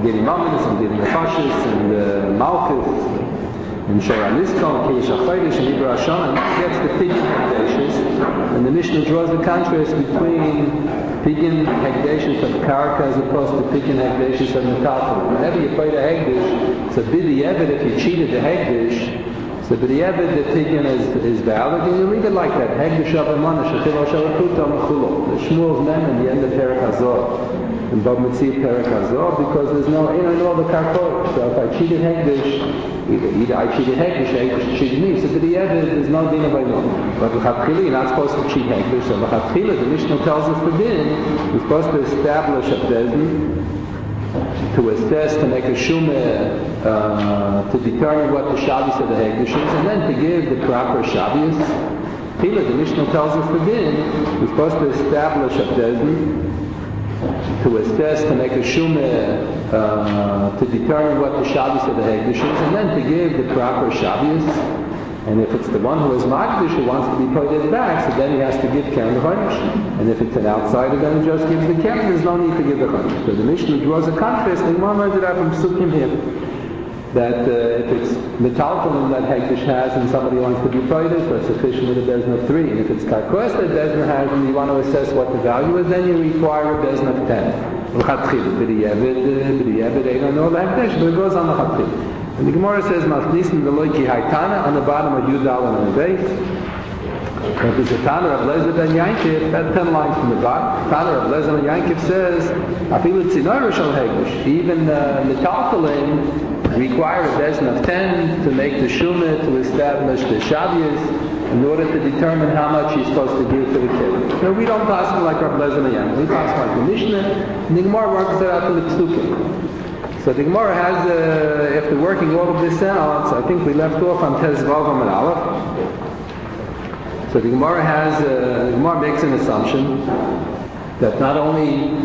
Gedi Mammons, and Gedi Nefashis, and Malchus, and Shara Niskon, Keish HaChodesh, and Ibra Hashanah, and that gets the Pidyon Hegdeshes. And the Mishnah draws the contrast between Pidyon Hegdeshes of Karka as opposed to Pidyon Hegdeshes of Metaltal. Whenever you fight a Hegdesh, it's a Bidi Eved if you cheated the Hegdesh. So Bidi Eved, the Pidyon is valid, and you read it like that. Hegdesh of Amana, Shechil Shalakuta Mechulo. The Shmuel's name in the end of Perek Hazor. In Bab Mitzvah Perek Hazor, because there's no the Karkoish. So if I cheated Hegdesh, either I cheated Hegdesh, Hegdesh cheated me. So Bidi Eved, there's no din of Ayom. But L'chatchila, you're not supposed to cheat Hegdesh. So L'chatchila, the Mishnah tells us the din, you're supposed to establish a Bezdin, to assess, to make a shumeh, to determine what the Shabbos of the Hegdesh is, and then to give the proper Shabbos. Tila, the Mishnah tells us the din, you're supposed to establish a Bezdin, to assess, to make a shumeh, to determine what the Shabbos of the Hegdesh is, and then to give the proper Shabbos. And if it's the one who is Magdish who wants to be paid back, so then he has to give Keren the Chodesh. And if it's an outsider, then he just gives the Keren, there's no need to give the Chodesh. So the Mishnah draws a contrast, and one learns it out from Sukkim here, that if it's Metalton that Hegdesh has and somebody wants to be paid, so it's sufficient with a Bezna of 3. And if it's Karkos that Bezna has and you want to assess what the value is, then you require a Bezna of 10. L'chatchila, B'di Eved, Einon or Hegdesh, but it goes on L'chatchila. And the Gemara says, Machnisim Veloiki Haitana, on the bottom of Yudal and the base. If there's a Tana of Lezer ben Yankif, that's 10 lines from the bottom. Tana of Lezer ben Yankif says, Afilu Tzinoir Shal Hegdesh. Even the Metaltalim require a Bezna of 10 to make the Shumeh, to establish the Shabbos, in order to determine how much he's supposed to give to the kid. So we don't pass him like Rav Lezer ben Yankif. We pass him like the Mishnah, and the Gemara works it out to the Psukim. So the Gemara has, after working all of this out, I think we left off on Tez Vav and Aleph. So the Gemara has, the Gemara makes an assumption that not only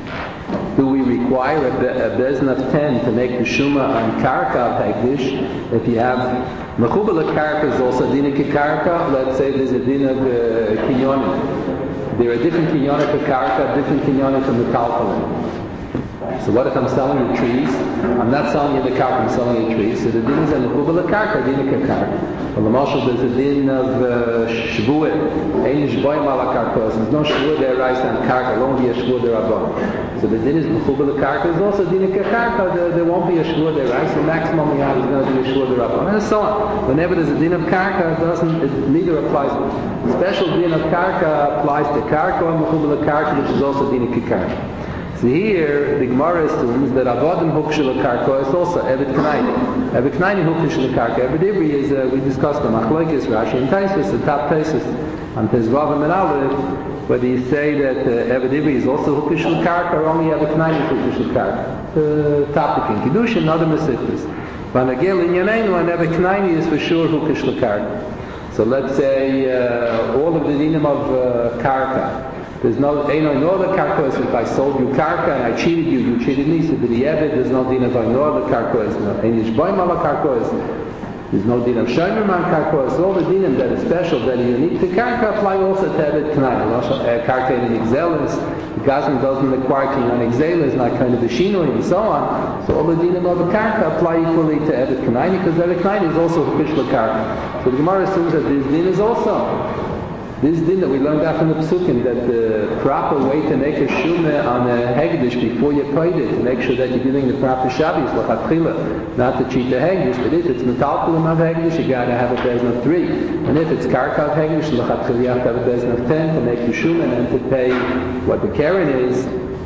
do we require a bezna of 10 to make the Shuma on Karka of Hegdish, if you have Mechubal Karka is also Dina Karka, let's say there's a Dina of Kinyonim. There are different Kinyonim for Karka, different Kinyonim for Metaltalim. So what if I'm selling you trees? I'm not selling you the karka, I'm selling you trees. So the din is a mechubal karka, din ka karka. Well, the marshal there's a din of shvuah, ein shvoim ala karkos. There's no shvuah there rice on karka, there won't be a shvuah there above. So the din is mechubal karka. There's also din ka karka, there won't be a shvuah there rice. The maximum we have is going to be a shvuah there above, and so on. Whenever there's a din of karka, it neither applies. The special din of karka applies to karka or mechubal karka, which is also din ka karka. So here, the Gemara assumes that Avodim Hukshel Karka is also Evet Knaini. Evet Knaini Hukshel Karka. Evet Ivri is, we discussed the Machlokes, Rashi and Taisus, the top Taisus, on Tezvav and Aleph, whether you say that Evet Ivri is also Hukshel Karka or only Evet Knaini Hukshel Karka. The topic in Kiddush and other Mesiftas. But again, in Yaneinu, and Evet Knaini is for sure Hukshel Karka. So let's say all of the dinim of Karka. There's no the karkos. If I sold you karka and I cheated you, you cheated me. So the Eved, there's no din of the karkos. No Einish boimala karkos. There's no din of shomerman karkos. All the dinim that are special, that are unique to karka, apply also to Evet Knaini. Karka in exelis. The Gazan doesn't require kinyan exelis, not kind of the shinoi and so on. So all the dinim of the karka apply equally to Evet Knaini, because Evet Knaini is also official karka. So the Gemara assumes that this din is also. This din that we learned out from the Psukim, that the proper way to make a shumeh on a hegdish before you paid it, to make sure that you're giving the proper Shabbos, l'chatchila, not to cheat the hegdish, but if it's metalpulim of hegdish, you gotta have a bezna of 3. And if it's karka of hegdish, l'chatchila, you have to have a bezna of 10 to make the shumeh and then to pay what the keren is.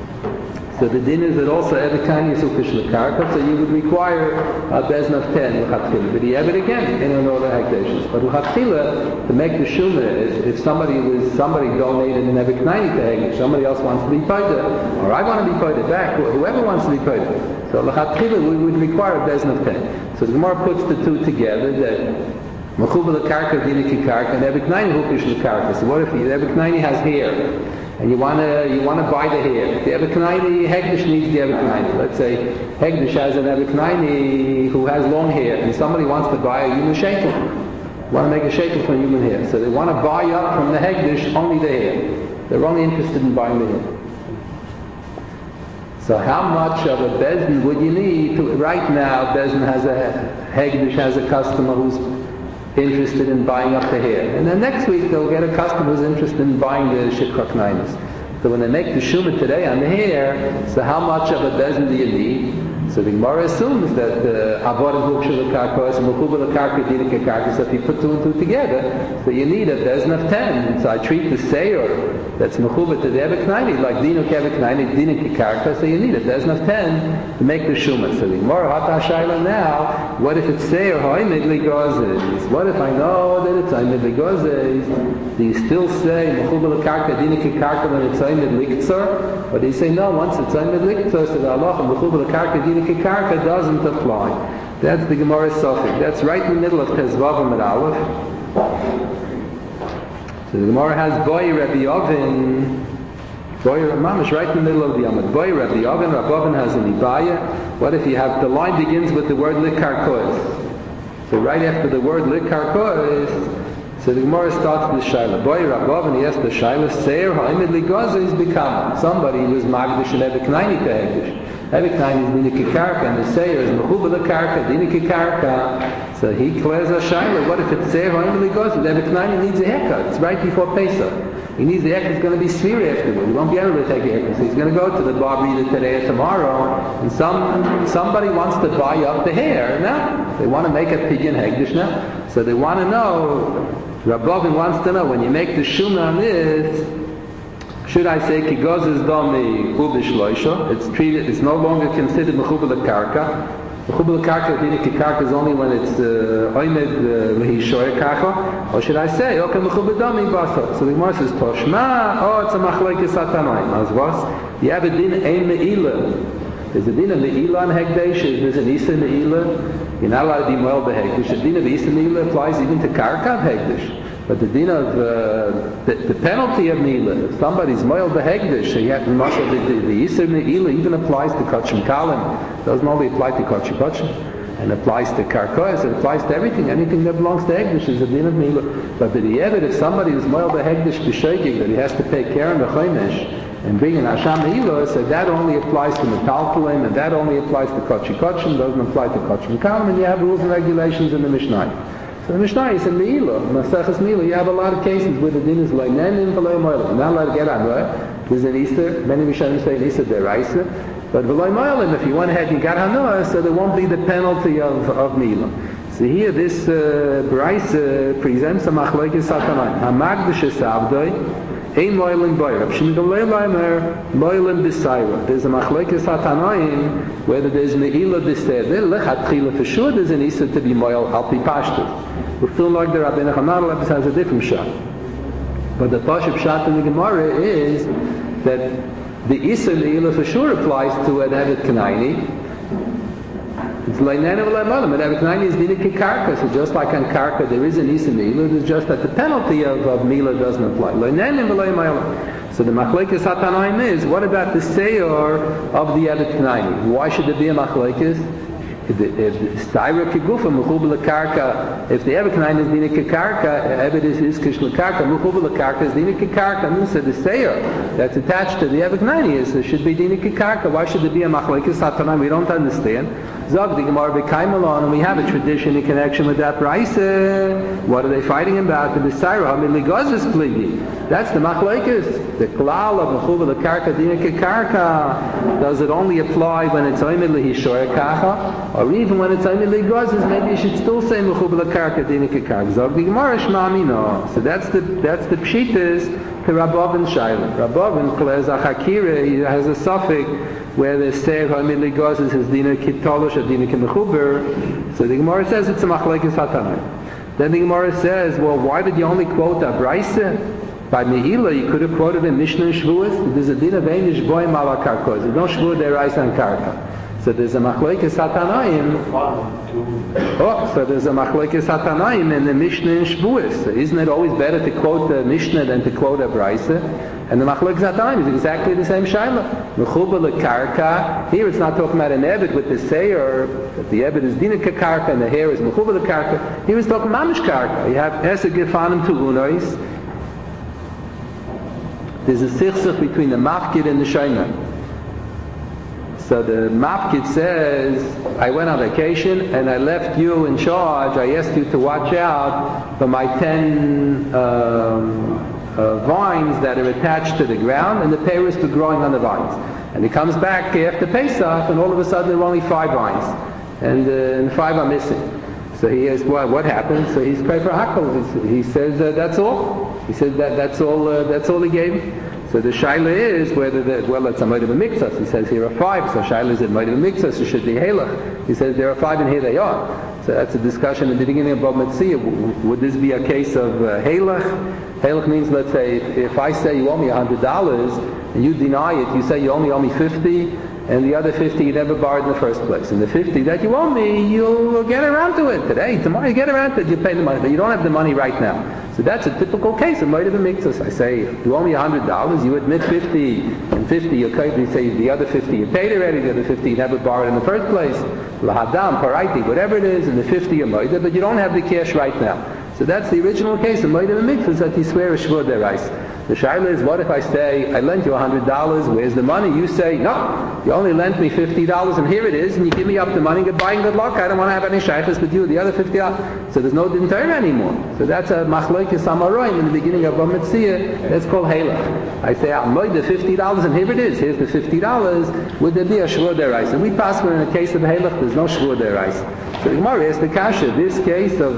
So the din is that also every time you sufish l'karka, so you would require a bezna of 10 l'chatchila. But you have it again in all the hegdeshes. But l'chatchila, to make the shumeh, if somebody donated an every 90 to hegdesh, somebody else wants to be paid, or I want to be paid back, whoever wants to be paid. So l'chatchila, we would require a bezna of 10. So the Gemara puts the two together that mechubal l'karka, diniki karka, and every 90 hukish l'karka. So what if the every 90 has hair? And you want to buy the hair. The Ebeknaini, Hegdish needs the Ebeknaini. Let's say Hegdish has an Ebeknaini who has long hair, and somebody wants to buy a human shekel. Want to make a shekel from human hair. So they want to buy up from the Hegdish only the hair. They're only interested in buying the hair. So how much of a Bezdin would you need to, right now, Bezdin has Hegdish has a customer who's interested in buying up the hair. And then next week they'll get a customer who's interested in buying the Shikra Knainis. So when they make the Shumah today on the hair, so how much of a Bezdin do you need? So the Gemara assumes that Avodah Hukshel Karkos and Mechubel Karka Dinik Karka. So if you put two and two together, so you need a Bezdin of 10. So I treat the Seir that's Mechubel to the Ebek Naini like Dinuk Ebek Naini Dinik Karka. So you need a Bezdin of 10 to make the Shumah. So the Gemara Hata Shaila now, what if it's Seir Ha'imid Ligozes? What if I know that it's Ha'imid Ligozes? Do you still say Mechubel Karka Dinik Karka when it's Ha'imid Liktzor? Or do you say no, once it's Ha'imid Liktzor, so the Allah and Mechubel Karka Dinik Karka doesn't apply. That's the Gemara Sofik. That's right in the middle of Tezvavim and Aleph. So the Gemara has Boy Rabbi Yovin. Boy Mamish right in the middle of the Yamad. Boy Rabbi Yovin. Rabbi Yovin has an Ibaya. What if you have the line begins with the word Likarkois? So right after the word Likarkois, so the Gemara starts with Shaila. Boy Rabbi Yovin, he asked the Shaila, Seir Ha'imid Ligoza is become. Somebody who was Magdish and Ebek Naini to Hegdish. Ebek Naini is Dinik Karka, and the Seir is Mechubel Karka, Dinik Karka. So he declares a Shaila. What if it's Seir Ha'imid Ligoza? Ebek Naini needs a haircut. It's right before Pesach. He needs the haircut. It's going to be Sfira afterwards. He won't be able to take a haircut. So he's going to go to the barber either today or tomorrow, and somebody wants to buy up the hair now. They want to make a pidyon Hegdish now. So they want to know, Rabbovin wants to know, when you make the Shumah on this, should I say Kigoz is domi ubish loisha? It's treated. It's no longer considered mechubel karka. Mechubel karka, dinik karka is only when it's oimed lehishoy karka. Or should I say okay mechubel domi basa? So the Gemara says toshma. Oh, it's a machlokes satanayim. As was you have a din ein meila. There's a din of meila on hegdesh. There's an isa meila. You're not allowed to be well behegdish. The din of isa meila applies even to karka of hegdesh. But the din of the penalty of Nila, if somebody's moil behegdish, so you have to muscle the Yisr Neila even applies to Kachim Kalim. It doesn't only apply to Kachim Kachim, and applies to Karkois, it applies to everything. Anything that belongs to Hegdish is a din of Nila. But the Yevid, if somebody is moil behegdish b'shegig, that he has to pay Karen b'choimish and bring in Hasham Neila, so that only applies to Metalpulim, and that only applies to Kachim Kachim, doesn't apply to Kachim Kalim, and you have rules and regulations in the Mishnah. So the Mishnah is in Meila, Maseches Meila, you have a lot of cases where the din is like Nenim V'loi Moilim. Not allowed to get on, right? There's an Easter, many Rishonim say an Easter Deraisa, but V'loi Moilim, if you went ahead and got Hanoah, so there won't be the penalty of Meila. So here this Beraisa presents a machlokes satanai. Hamagdish Savdoi, Ein Moilim Boyer. Shimon Leimer Moilim B'Saira. There's a machlokes satanaim whether there's Meila B'Seder. Lechatchila for sure there's an Easter to be Moil Alpi Pashtus. We feel like the Rabbeinu Hananel has a different shot. But the Pashut shot in the Gemara is that the Easter Meila for sure applies to an Evet Kanaini. It's Leinenu Leimalim, and Evet Kanaini is Dinik Karka. So just like on Karka there is an Easter Meila, it's just that the penalty of Meila doesn't apply. Leinenu Leimalim. So the machlokes satanaim is, what about the Seir of the Evet Kanaini? Why should there be a machlokes? If the Styra Kigufa, Mechubel Karka, if the Evet Kanaini is Dinik Karka, Evet is Kishla Karka, Mechubel Karka is Dinik Karka, and so the Seir that's attached to the Evet Kanaini is, there should be Dinik Karka. Why should there be a machlokes satanaim? We don't understand. Zog the Gemara B'Kaimalon, and we have a tradition in connection with that Braisa. What are they fighting about? The Styra, Hamidligozis Pligi. That's the machlokes. The klal of mechubel karka dinik karka. Does it only apply when it's oimid lehishoy kacha, or even when it's oimid legozes? Maybe you should still say mechubel karka dinik karka. Zog the Gemara shmami no. So that's the pshitas to Rabbovin Shaila. Rabbovin klez achakira. He has a suffix where the seir oimid legozes is dinik kitolosh or dinik mechuber. So the Gemara says it's a machlokes satanai. Then the Gemara says, well, why did you only quote a Braisa? By Meila, you could have quoted in Mishnah and Shavuos. There's a din of Einish Boim ala Karkos. There's no Shavuot Deraisa and Karka. So there's a machlokes satanaim. So there's a machlokes satanaim in the Mishnah and Shavuos. So isn't it always better to quote the Mishnah than to quote a Braisa? And the machlokes satanaim is exactly the same shaila. Mechubel karka. Here it's not talking about an ebed with the seir. That the ebed is dinik karka and the hair is mechubel karka. Here it's talking mamish karka. You have esek gefanim to unois. There's a sichsich between the mafkid and the shayna. So the Mafkid says, I went on vacation and I left you in charge. I asked you to watch out for my 10 vines that are attached to the ground, and the peiros were growing on the vines. And he comes back after Pesach, and all of a sudden there are only 5 vines, and 5 are missing. So he asks, well, what happened? So he's Kaifer Hakel. He says, that's all. He says that's all he gave me. So the shaila is whether it's a moed b'miktzas. He says here are 5. So shaila is it moed b'miktzas? It should be halach. He says there are 5 and here they are. So that's a discussion in the beginning of Bava Metzia. Would this be a case of halach? Halach means, let's say, if I say you owe me $100 and you deny it, you say you only owe me 50, and the other 50 you never borrowed in the first place. And the 50 that you owe me, you'll get around to it today, tomorrow. You get around to it, you pay the money, but you don't have the money right now. So that's a typical case of moed b'miktzas. I say, you owe me $100, you admit 50, and 50 you say the other 50 you paid already, the other 50 you never borrowed in the first place. Lahadam, paraiti, whatever it is, and the 50 you moed, but you don't have the cash right now. So that's the original case of moed b'miktzas, that you swear a shvur derais. The shaila is, what if I say, I lent you $100, where's the money? You say, no, you only lent me $50, and here it is, and you give me up the money, goodbye and good luck, I don't want to have any shaykhs with you, the other $50. So there's no din Torah anymore. So that's a machlokes amaroim in the beginning of Bava Metzia, that's called halach. I say, I'll moed the $50, and here it is, here's the $50, would there be a shvur derais? And we pass in a case of halach, there's no shvur derais. So the Gemara asks the kasha, this case of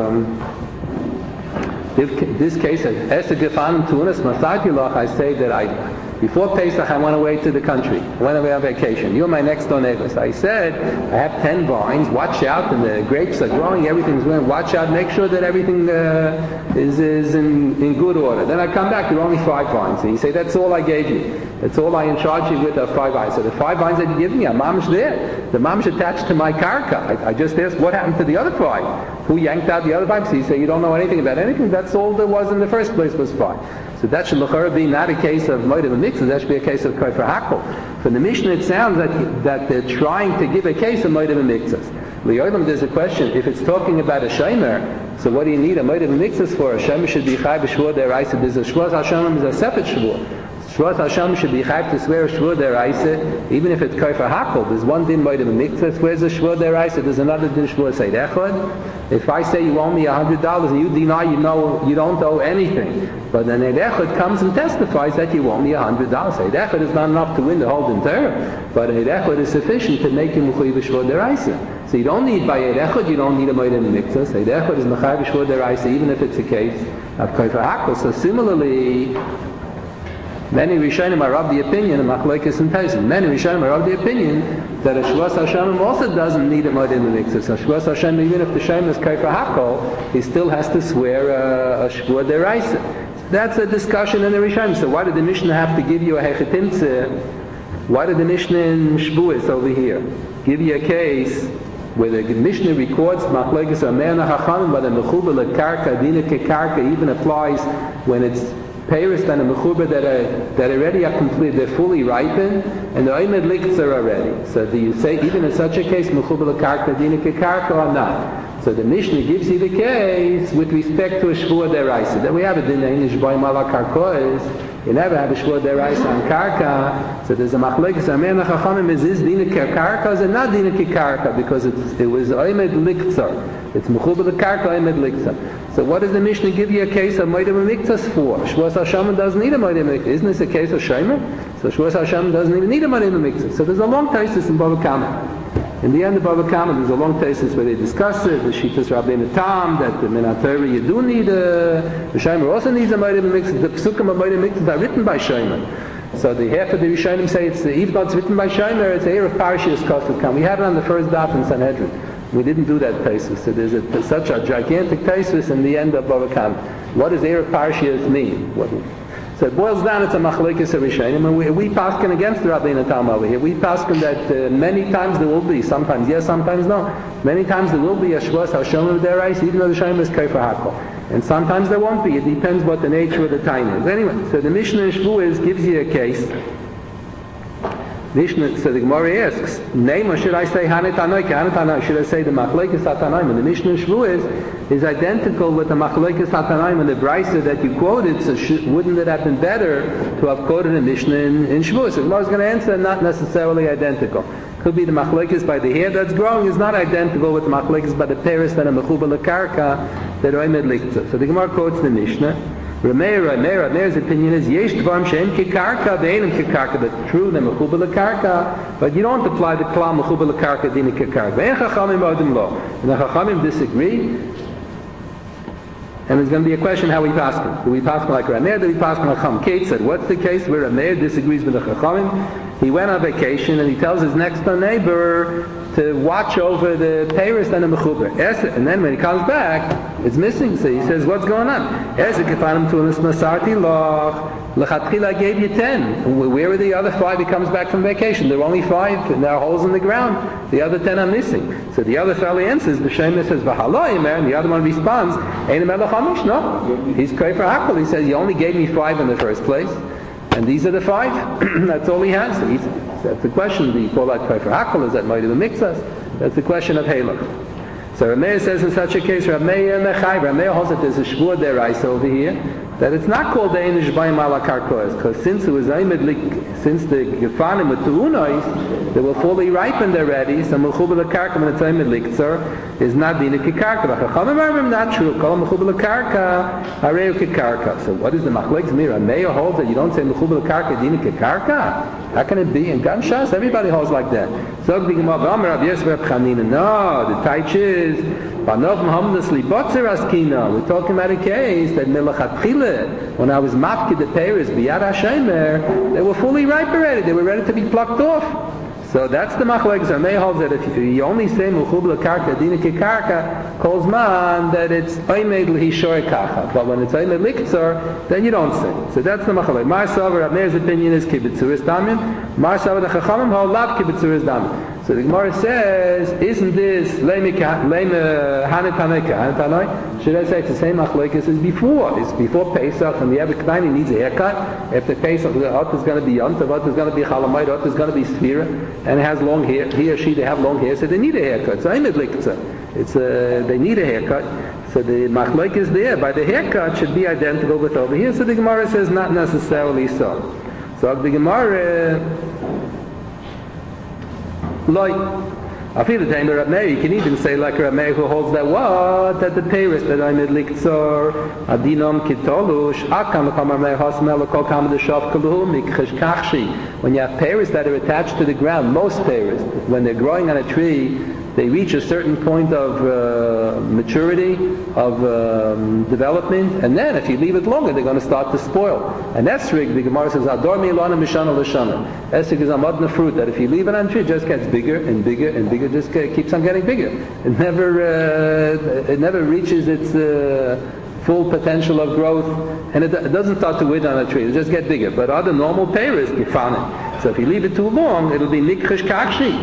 this case of Esther Gefanim Tunis Masatilach, I say that before Pesach I went away to the country. I went away on vacation. You're my next door neighbor. So I said, I have 10 vines, watch out, and the grapes are growing, everything's growing, watch out, make sure that everything is in good order. Then I come back, there are only 5 vines. And you say, that's all I gave you. That's all I in charge you with, are 5 vines. So the 5 vines that you give me are mamish there. The mamish attached to my karka. I just asked what happened to the other 5. Who yanked out the other 5? So you say you don't know anything about anything. That's all there was in the first place was 5. So that should be not a case of moed b'miktzas. That should be a case of kaifer hakel. From the Mishnah it sounds that they're trying to give a case of moed b'miktzas. L'yolam, there's a question. If it's talking about a shomer, so what do you need a moed b'miktzas for? A shomer should be chai b'shvur deraisa. There's a shvur hashem is a separate shvur. Shvur Hashem should be chayv to swear a shvur deraisa, even if it's kaifer hakel. There's one din moed b'miktzas, swears a shvur deraisa. There's another din shvur seid echad. If I say you owe me $100 and you deny you don't owe anything, but then Eid Echad comes and testifies that you owe me $100. Eid Echad is not enough to win the whole din Torah, but Eid Echad is sufficient to make you mechuyev b'shvur deraisa. So you don't need by Eid Echad, you don't need a moed b'miktzas. Eid Echad is mechayev b'shvur deraisa, even if it's a case of kaifer hakel. So similarly, many Rishonim are of the opinion, and machlokes and Pesach, many Rishonim are of the opinion that a Shvus Hashem also doesn't need a moed b'miktzas. A Shvus Hashem, even if the Shem is kaifer hakel, he still has to swear a shvur deraisa. That's a discussion in the Rishonim. So why did the Mishnah have to give you a hechetimtze? Why did the Mishnah in Shvuos over here give you a case where the Mishnah records machlokes ameina hachamim, but the mechuber lekarka dina kekarka even applies when it's peiros and a mechuber that already are complete, they're fully ripened, and the oimed likts are already. So do you say even in such a case mechuber lekarka dina kekarka or not? So the Mishnah gives you the case with respect to a shvur deraisa. Then we have a din in shvur malak karkois. You never have a shvur deraisa on karka. So there's a machlokes amen chachamim is dina karka or not dina karka, because it was oimed liktzar. It's mechuber lekarka oimed liktzar. So what does the Mishnah give you a case of moed b'miktzas for? Shvus Hashem doesn't need a moed b'miktzas. Isn't this a case of shomer? So Shvus Hashem doesn't even need a moed b'miktzas. So there's a long thesis in Bava Kama. In the end of Bava Kama, there's a long thesis where they discuss it. The Shitas Rabbeinu Tam, that the Min HaTorah you do need the shomer also needs a moed b'miktzas. The psukim of moed b'miktzas are written by shomer. So the half of the Rishonim say even though it's written by shomer, it's a year of Parashiyas Kosov Kam. We have it on the first daf in Sanhedrin. We didn't do that thesis. So there's such a gigantic thesis in the end of Bava Kama. What does Erev Parashiyas mean? So it boils down, it's a machlokes of Rishonim, and we paskin against the Rabbeinu Tam over here. We paskin that many times there will be, sometimes yes, sometimes no. Many times there will be a shvus hashomer derais, even though the shomer is kaifer hakel. And sometimes there won't be. It depends what the nature of the time is. Anyway, so the Mishnah in Shvuos gives you a case Mishnah, so the Gemara asks, name or should I say Hanit Tanoi? Hanit Tanoi, should I say the Machlekes HaTanoim? And the Mishnah Shavuos is identical with the Machlekes HaTanoim and the Brisa that you quoted, so wouldn't it have been better to have quoted a Mishnah in Shavuos? The Gemara is going to answer, not necessarily identical. Could be the Machlekes by the hair that's growing is not identical with the Machlekes by the Paris that are Mechubal L'Karka that are Oimed Liktza. So the Gemara quotes the Mishnah. Rameir's opinion is Yesh Dvarim She'em Kikarka Ve'enim Kikarka. That's true, they're Mechubal L'Karka, but you don't apply the Klal Mechubal L'Karka Dina Kikarka. Ve'en Chachamim Odim Lo. And the Chachamim disagree, and there's going to be a question how we pass them. Do we pass them like Rameir? Do we pass them like Chacham? Kate said, what's the case where Rameir disagrees with the Chachamim? He went on vacation and he tells his next door neighbor to watch over the Paris and the Mechuber. And then when he comes back, it's missing. So he says, what's going on? L'chatchila, I gave you 10. Where are the other 5? He comes back from vacation. There are only 5, and there are holes in the ground. The other 10 are missing. So the other fellow answers, the Shemer says, and the other one responds, no, he's Kaifer Hakol. He says, you only gave me 5 in the first place, and these are the 5. That's all he has. So that's the question. Do you call that Kaifer Hakol? Is that Moed Mixas? That's the question of Halach. So Rameir says in such a case, Rameir holds that there's a Shvur Deraisa over here, that it's not called the Einish Bayim Ala Karkois, because since it was since the Gefanim with Tu'unois, they were fully ripened already, so Mechubal Karka when it's Eimid Liktzor is not Dina Kikarka. The Chachamim are not true. Call Mechubal Karka, Hareu Kikarka. So what is the Machlekes Mira? Rameir holds that you don't say Mechubal Karka Dina Kikarka. How can it be? In Gan Shas, everybody holds like that. So the Gemara Amar Rav Yosef Reb Chanina. No, the Taich is we're talking about a case that when I was mafkid the Paris b'yad HaShemer, they were fully ripe already. They were ready to be plucked off. So that's the machlekes. Rameir holds that if you only say Mechubal Karka Dina Kikarka, calls man that it's Oimed L'Hishoy Kacha. But when it's Oimed Liktzor, then you don't say. So that's the machlekes. Mar Savar, Rameir's opinion is Kibitzuris Damim. Mar Savar, the Chachamim hold Lav Kibitzuris Damim. So the Gemara says, isn't this Hanit Tanoi? Should I say it's the same machlekes as before? It's before Pesach, and the Rebbe Knaini needs a haircut. After Pesach, the Ot is going to be Yontav, Ot is going to be Chalamayt, Ot is going to be Sphira, and it has long hair. He or she, they have long hair, so they need a haircut. So they need a haircut. So the machlekes is there. By the haircut should be identical with over here. So the Gemara says not necessarily so. So the Gemara. I feel the time of Rameir, you can even say like Rameir who holds that what? That the Paris that I'm at Liktzor, Adinam Kitolush, Akam Rameir Hasmel, Kokam the Shav Kalu, Mikhesh Kachshi. When you have Paris that are attached to the ground, most Paris, when they're growing on a tree, they reach a certain point of maturity, of development, and then if you leave it longer, they're going to start to spoil. And Esrig, the Gemara says, Ador Milana Mishana Lashana. Esrig is a modern fruit that if you leave it on a tree, it just gets bigger and bigger and bigger, just keeps on getting bigger. It never reaches its full potential of growth, and it doesn't start to wither on a tree, it just gets bigger. But other normal payers, Gefanim. So if you leave it too long, it'll be nikrish kakshi.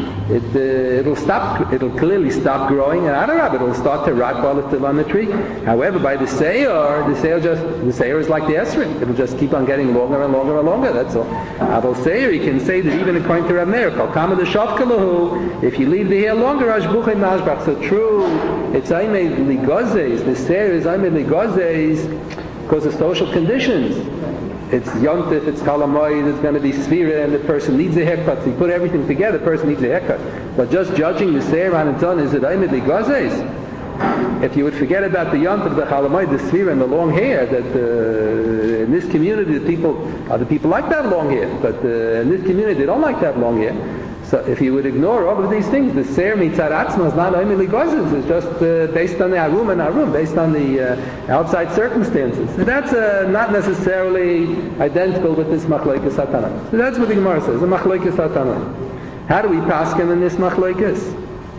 It'll clearly stop growing, and Adarab, it'll start to rot while it's still on the tree. However, by the seir is like the esrog. It'll just keep on getting longer and longer and longer, that's all. Adol seir, you can say that even according to Rameir, Kalkama the Shavkalahu, if you leave the hair longer, Ashbuchay Mashbach. So true, it's Aimei Ligozes, the seir is Aimei Ligozes because of social conditions. It's Yontif, it's Kalamoid, it's going to be Sphira, and the person needs a haircut. So you put everything together, the person needs a haircut. But just judging the Seir on its own, is it Aimid Ligozes? If you would forget about the Yontif, the Kalamoid, the Sphira, and the long hair, that in this community, other people like that long hair, but in this community, they don't like that long hair. So if you would ignore all of these things, the Seir Mitzad Atzma is not Aimid Ligozes, it's just based on the Arum, based on the outside circumstances. So that's not necessarily identical with this Machlekes HaTanoim. So that's what the Gemara says, the Machlekes HaTanoim. How do we paskin in this Machlekes?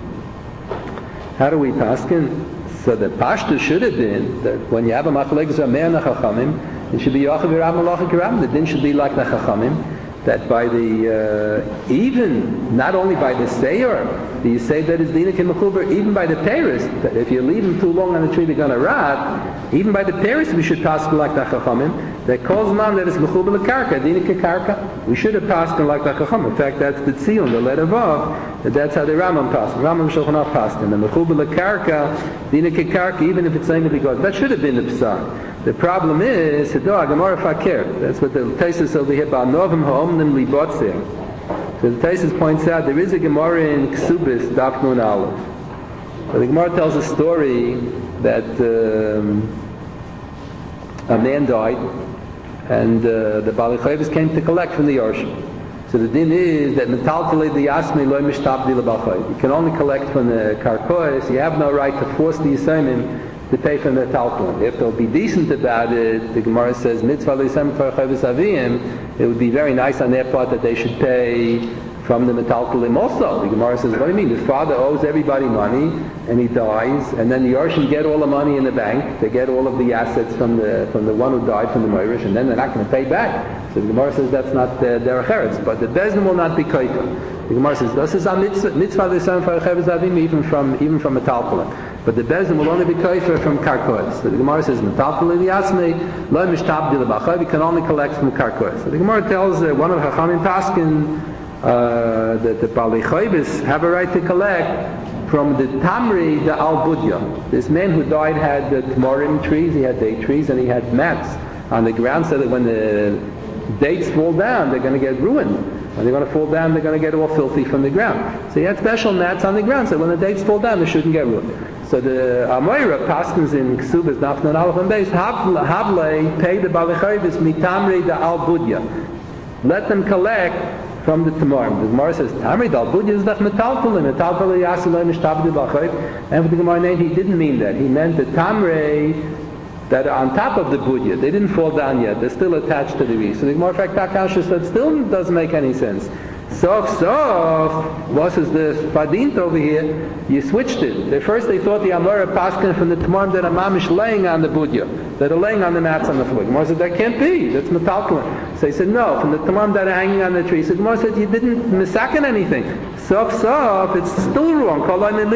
How do we paskin? So the Pashtu should have been that when you have a Machlekes Rameir and Chachamim, it should be Yochav Yeram Malach Yeram. The din should be like the Chachamim. That by the even not only by the seir, you say that it's dinik and mechuber, even by the paris, that if you leave them too long on the tree, they're going to rot. Even by the paris, we should pass like the chachamim. that calls man that is mechuber lekarka, dina kekarka. We should have passed him like the Chacham. In fact, that's the tziyun, the letter vav. That's how the Rambam passed. Rambam Shulchan Aruch passed him. The mechuber lekarka, dina kekarka, even if it's only because that should have been the psak. The problem is, Gemara fakir. That's what the Taisus over here about Novim ha'omnim libotzeh. So the Taisus points out there is a Gemara in Ksubis Daf Nun Aleph. So the Gemara tells a story that a man died, and the Baalei Chayvus came to collect from the Yorshim. So the din is that metaltalei the yasmei loy mishtabdi lebal chayv. You can only collect from the karkois. You have no right to force the yisayim to pay for the metaltalei. If they'll be decent about it, the Gemara says mitzvah leisayim kvar chayvus aviyim. It would be very nice on their part that they should pay from the metaltalim also. The Gemara says, what do you mean? The father owes everybody money, and he dies, and then the Yorshim get all the money in the bank. They get all of the assets from the one who died, from the Moirish, and then they're not going to pay back. So the Gemara says that's not derech eretz, but the Bezdin will not be kaifa. The Gemara says this is a mitzvah l'isam farcheves avim even from metaltalim. But the Bezdin will only be kaifa from karkois. So the Gemara says metaltalim yasmei lo mishtabdi l'bachai. We can only collect from karkois. So the Gemara tells one of Chachamim Paskin that the Baalei Chayvus have a right to collect from the Tamri, the Al-Budya. This man who died had the Tmorim trees, he had date trees, and he had mats on the ground so that when the dates fall down, they're going to get ruined. When they're going to fall down, they're going to get all filthy from the ground. So he had special mats on the ground so when the dates fall down, they shouldn't get ruined. So the Amoira Paskins in Ksubas, Nafnan Aleph and Beis, Havle, pay the Baalei Chayvus, Mitamri, the Al-Budya. Let them collect from the Tamarim. The Gemara says, Tamri dal budya is dach metaltalim, metaltalim yasilay mishtabdi b'achayv. And for the Gemara name, he didn't mean that. He meant the Tamri that are on top of the budya. They didn't fall down yet. They're still attached to the reef. So the Gemara fact Takasha said, still doesn't make any sense. Sof, what is the fadint over here? You switched it. First they thought the Amora Paskin from the Tamarim that are mamish laying on the budya, that are laying on the mats on the floor. Gemara said, that can't be. That's metaltalim. So he said, no, from the Tamarim that are hanging on the tree. So Gemara said, you didn't misaken anything. Sof, it's still wrong.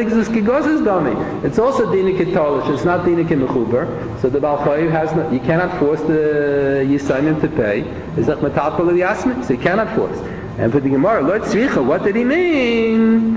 It's also dina ketolish. It's not dina kemechuber. So the Baal Chayiv has no, you cannot force the Yisayim to pay. It's like metaltalim yasmin. So you cannot force. And for the Gemara, Lord Tzricha, what did he mean?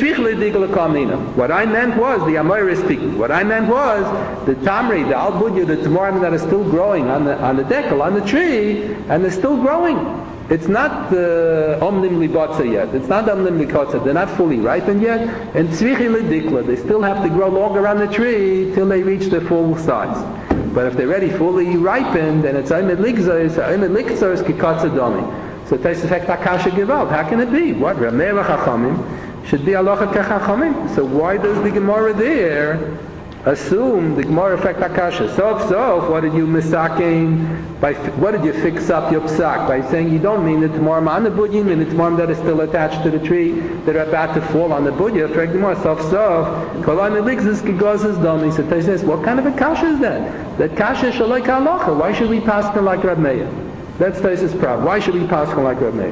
What I meant was, the Amora is speaking, what I meant was, the Tamri, the Al-Budya, the Tamarim that are still growing on the decal, on the tree, and they're still growing. It's not Omnim Libotza yet. It's not Omnim Likotza. They're not fully ripened yet. And Tzrichi Lidikla, they still have to grow longer on the tree till they reach their full size. But if they're already fully ripened, then it's Aymed Likzor, Aymed Likzor is Kikotza Domi. So it takes effect Akasha Gewalt. How can it be? What? Ramei Chachamim should be Alocha Kechachamim. So why does the Gemara there assume the Gemara effect Akasha? So, what did you misaking? What did you fix up your psak? By saying you don't mean the Tamarim on the budya, you mean the Tamarim that is still attached to the tree, that are about to fall on the budya. For Gemara, Kolai Meligzis Kigozis Domi. So it says, what kind of a kasha is that? That kasha is Shalai Kalacha. Why should we pass them like Rab Meir? That's Taisus' problem. Why should we pass on like Rab Meir?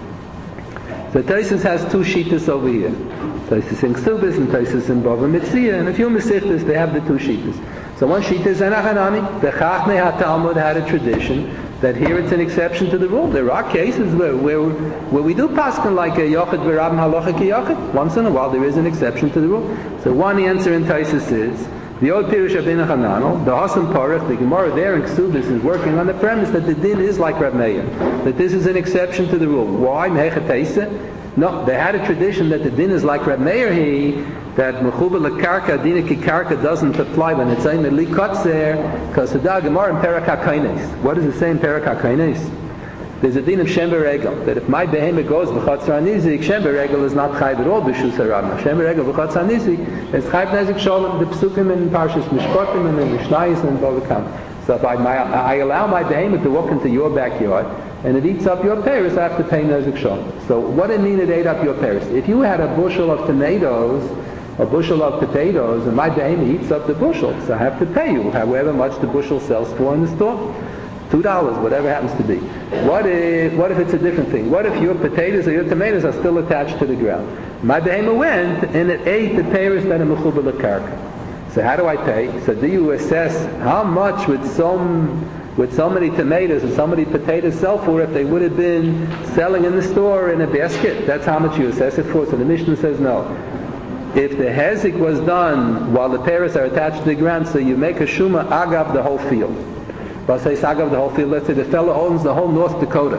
So Taisus has two shittas over here. Taisus in Ksubis and Taisus in Bava Mitzvah. And a few Mesichtas, they have the two shittas. So one shitta is Anachanami. The Chachnei HaTalmud had a tradition that here it's an exception to the rule. There are cases where we do pass on like a Yochid V'Rabim Halacha Ki Yochid. Once in a while there is an exception to the rule. So one answer in Taisus is, the old Pirush Abin Chananel, the Hasan Parach, the Gemara there in Ksubis is working on the premise that the din is like Rab Meir, that this is an exception to the rule. Why? No, they had a tradition that the din is like Rab Meir, that Mechuba Lekarka, Dina Kikarka doesn't apply when it's saying the Likotz there, because the Gemara in Perak HaKaines. What does it say in Perak HaKaines? There's a din of Shem Beregel, that if my behemoth goes b'chatzar anizik, Shem Beregel is not chayv at all b'shus harabna. Shem Beregel b'chatzar anizik is chayv nezik sholem, the psukim in Parshas Mishpatim and in Mishnayos and Bavakam. So if I allow my behemoth to walk into your backyard and it eats up your paris, I have to pay nezik sholem. So what did it mean it ate up your paris? If you had a bushel of tomatoes, a bushel of potatoes, and my behemoth eats up the bushel, so I have to pay you however much the bushel sells for in the store. $2, whatever happens to be. What if it's a different thing? What if your potatoes or your tomatoes are still attached to the ground? My behemoth went and it ate the peiros that are mechuber lekarka. So how do I pay? So do you assess how much would some with so many tomatoes and so many potatoes sell for if they would have been selling in the store in a basket. That's how much you assess it for. So the Mishnah says no. If the hezek was done while the pears are attached to the ground, so you make a shuma agav the whole field. But say agav the whole field. Let's say the fellow owns the whole North Dakota.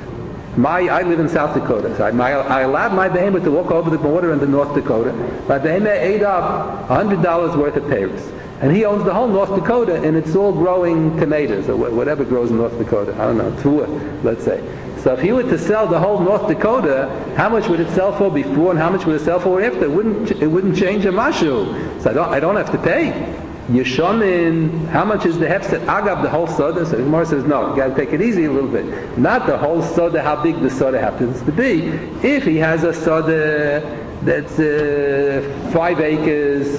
I live in South Dakota. So I allowed my behemoth to walk over the border into North Dakota. My behemoth ate up $100 worth of pears. And he owns the whole North Dakota, and it's all growing tomatoes, or whatever grows in North Dakota. I don't know, tuah, let's say. So if he were to sell the whole North Dakota, how much would it sell for before, and how much would it sell for after? It wouldn't change a mashu. So I don't have to pay. Yeshomin, how much is the hefset agav the whole soda? So the Gemara says no, you got to take it easy a little bit. Not the whole soda, how big the soda happens to be. If he has a soda that's 5 acres,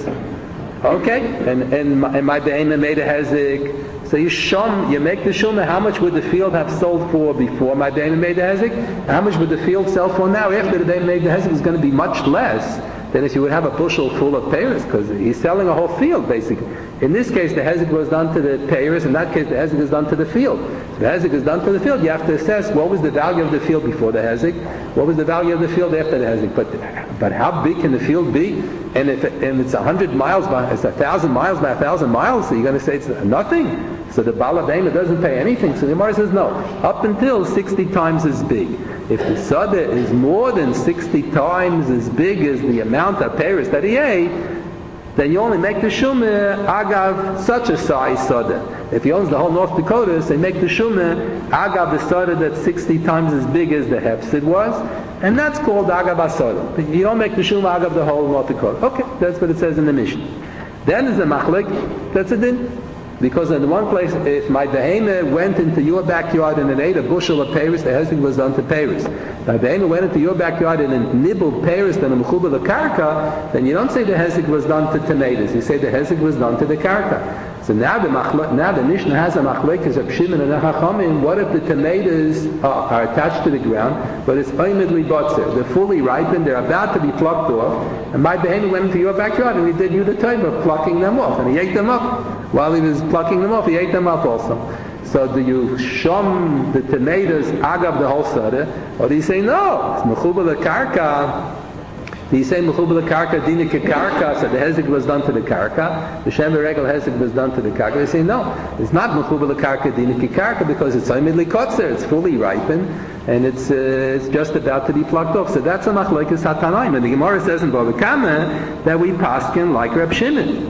okay, and my behemoth made a hezek, so you make the shuma. How much would the field have sold for before my behemoth made the hezek? How much would the field sell for now after the behemoth made the hezek? Is going to be much less than if you would have a bushel full of pears, because he's selling a whole field basically. In this case, the hezek was done to the pears. In that case, the hezek is done to the field. So the hezek is done to the field. You have to assess what was the value of the field before the hezek, what was the value of the field after the hezek. But how big can the field be? And if it's 100 miles by, it's 1,000 miles by 1,000 miles, so you're going to say it's nothing. So the Baal Behemoth doesn't pay anything. So the Gemara says no, up until 60 times as big. If the soda is more than 60 times as big as the amount of pears that he ate, then you only make the shumah agav such a size soda. If he owns the whole North Dakota, so you make the shumah agav the soda that's 60 times as big as the hefsid was, and that's called agav asoda. You don't make the shumah agav the whole North Dakota. Okay, that's what it says in the Mishnah. Then there's the machlek, that's a din. Because in one place, if my behemoth went into your backyard and it ate a bushel of pears, the hezek was done to pears. My behemoth went into your backyard and it nibbled pears, then a mechuba the karka, then you don't say the hezek was done to tomatoes. You say the hezek was done to the karka. So now the Mishnah has a machlekes of Shimon and Chachamim. What if the tomatoes are attached to the ground, but it's oimedli botzer? They're fully ripened, they're about to be plucked off, and my behemoth went into your backyard and he did you the time of plucking them off, and he ate them up. While he was plucking them off, he ate them up also. So do you shom the tomatoes agav the whole soda, or do you say no? It's mechuba the karka. Do you say mechuba the karka dinik karka? So the hezek was done to the karka. The shem regel hezek was done to the karka. They say no, it's not mechuba the karka dinik karka because it's oimidli kotzer. It's fully ripened and it's just about to be plucked off. So that's a machlokes hatanaim. And the Gemara says in Bava Kama that we paskin like Reb Shimon.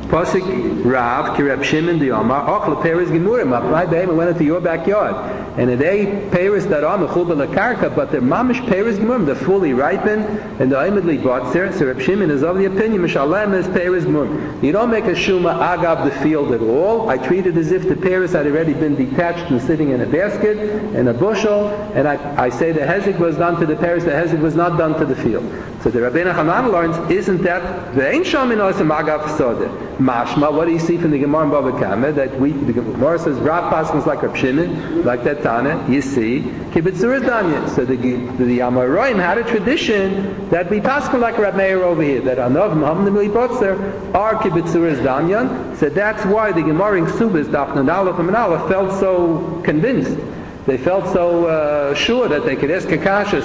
Pasik Rav ki Reb Shimon the Omar Ochla Peres Gemurim. My behemoth went into your backyard and it ate pears that are mechuba lekarka, but they're mamish peres gemurim. They're fully ripened and the oimedli botzer. So Reb Shimon is of the opinion mishalem is peres gemurim. You don't make a shuma agav the field at all. I treat it as if the pears had already been detached and sitting in a basket in a bushel, and I say the hezek was done to the pears. The hezek was not done to the field. So the Rabbeinu Hanan learns, isn't that the ein sham in osem agav soda? Mashma, what do you see from the Gemara in Bava Kama? That the Gemara says Rav Paskins like Reb Shimon, like that Tana. You see, Kibitzur Danya. So the Amoraim had a tradition that we Paskin like Reb Meir over here. That Anov Muhammad Mili Botzer are Kibitzur Danyan. So that's why the Gemara in Ksubas Dafnan Aleph and Aleph felt so convinced. They felt so sure that they could ask Kakasha,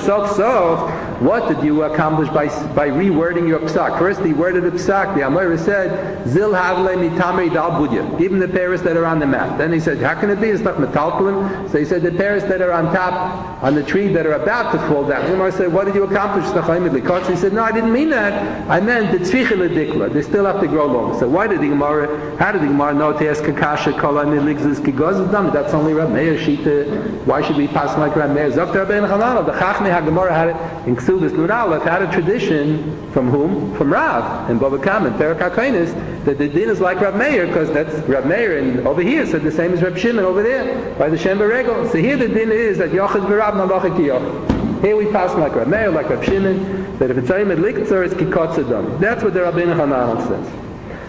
so, what did you accomplish by rewording your psak? First, he worded the psak. The Amora said, Zil havle mitamri dal budya. Even the pears that are on the mat. Then he said, how can it be? It's not metalpalim. So he said, the pears that are on top, on the tree that are about to fall down. The Amora said, what did you accomplish? He said, no, I didn't mean that. I meant the tzvichel dikla. They still have to grow long. So how did the Gemara know to ask Kakasha, kol ha-miligzis ki-gozadam? That's only Reb Meir Shita. Why should we pass like Reb Meir? Zok Rabbeinu Chananel. The Chachmei HaGemara had it in Ksubas Nur Aleph, had a tradition from whom? From Rav in Bava Kama, in Perek HaKonis, that the din is like Reb Meir, because that's Reb Meir, and over here said the same as Reb Shimon over there by the Shem Beregel. So here the din is that Yochid V'Rav Nalochik Yochid. Here we pass like Reb Meir, like Reb Shimon, that if it's Ayim Liktzor, it's Kikotzadam. That's what the Rabbeinu Chananel says.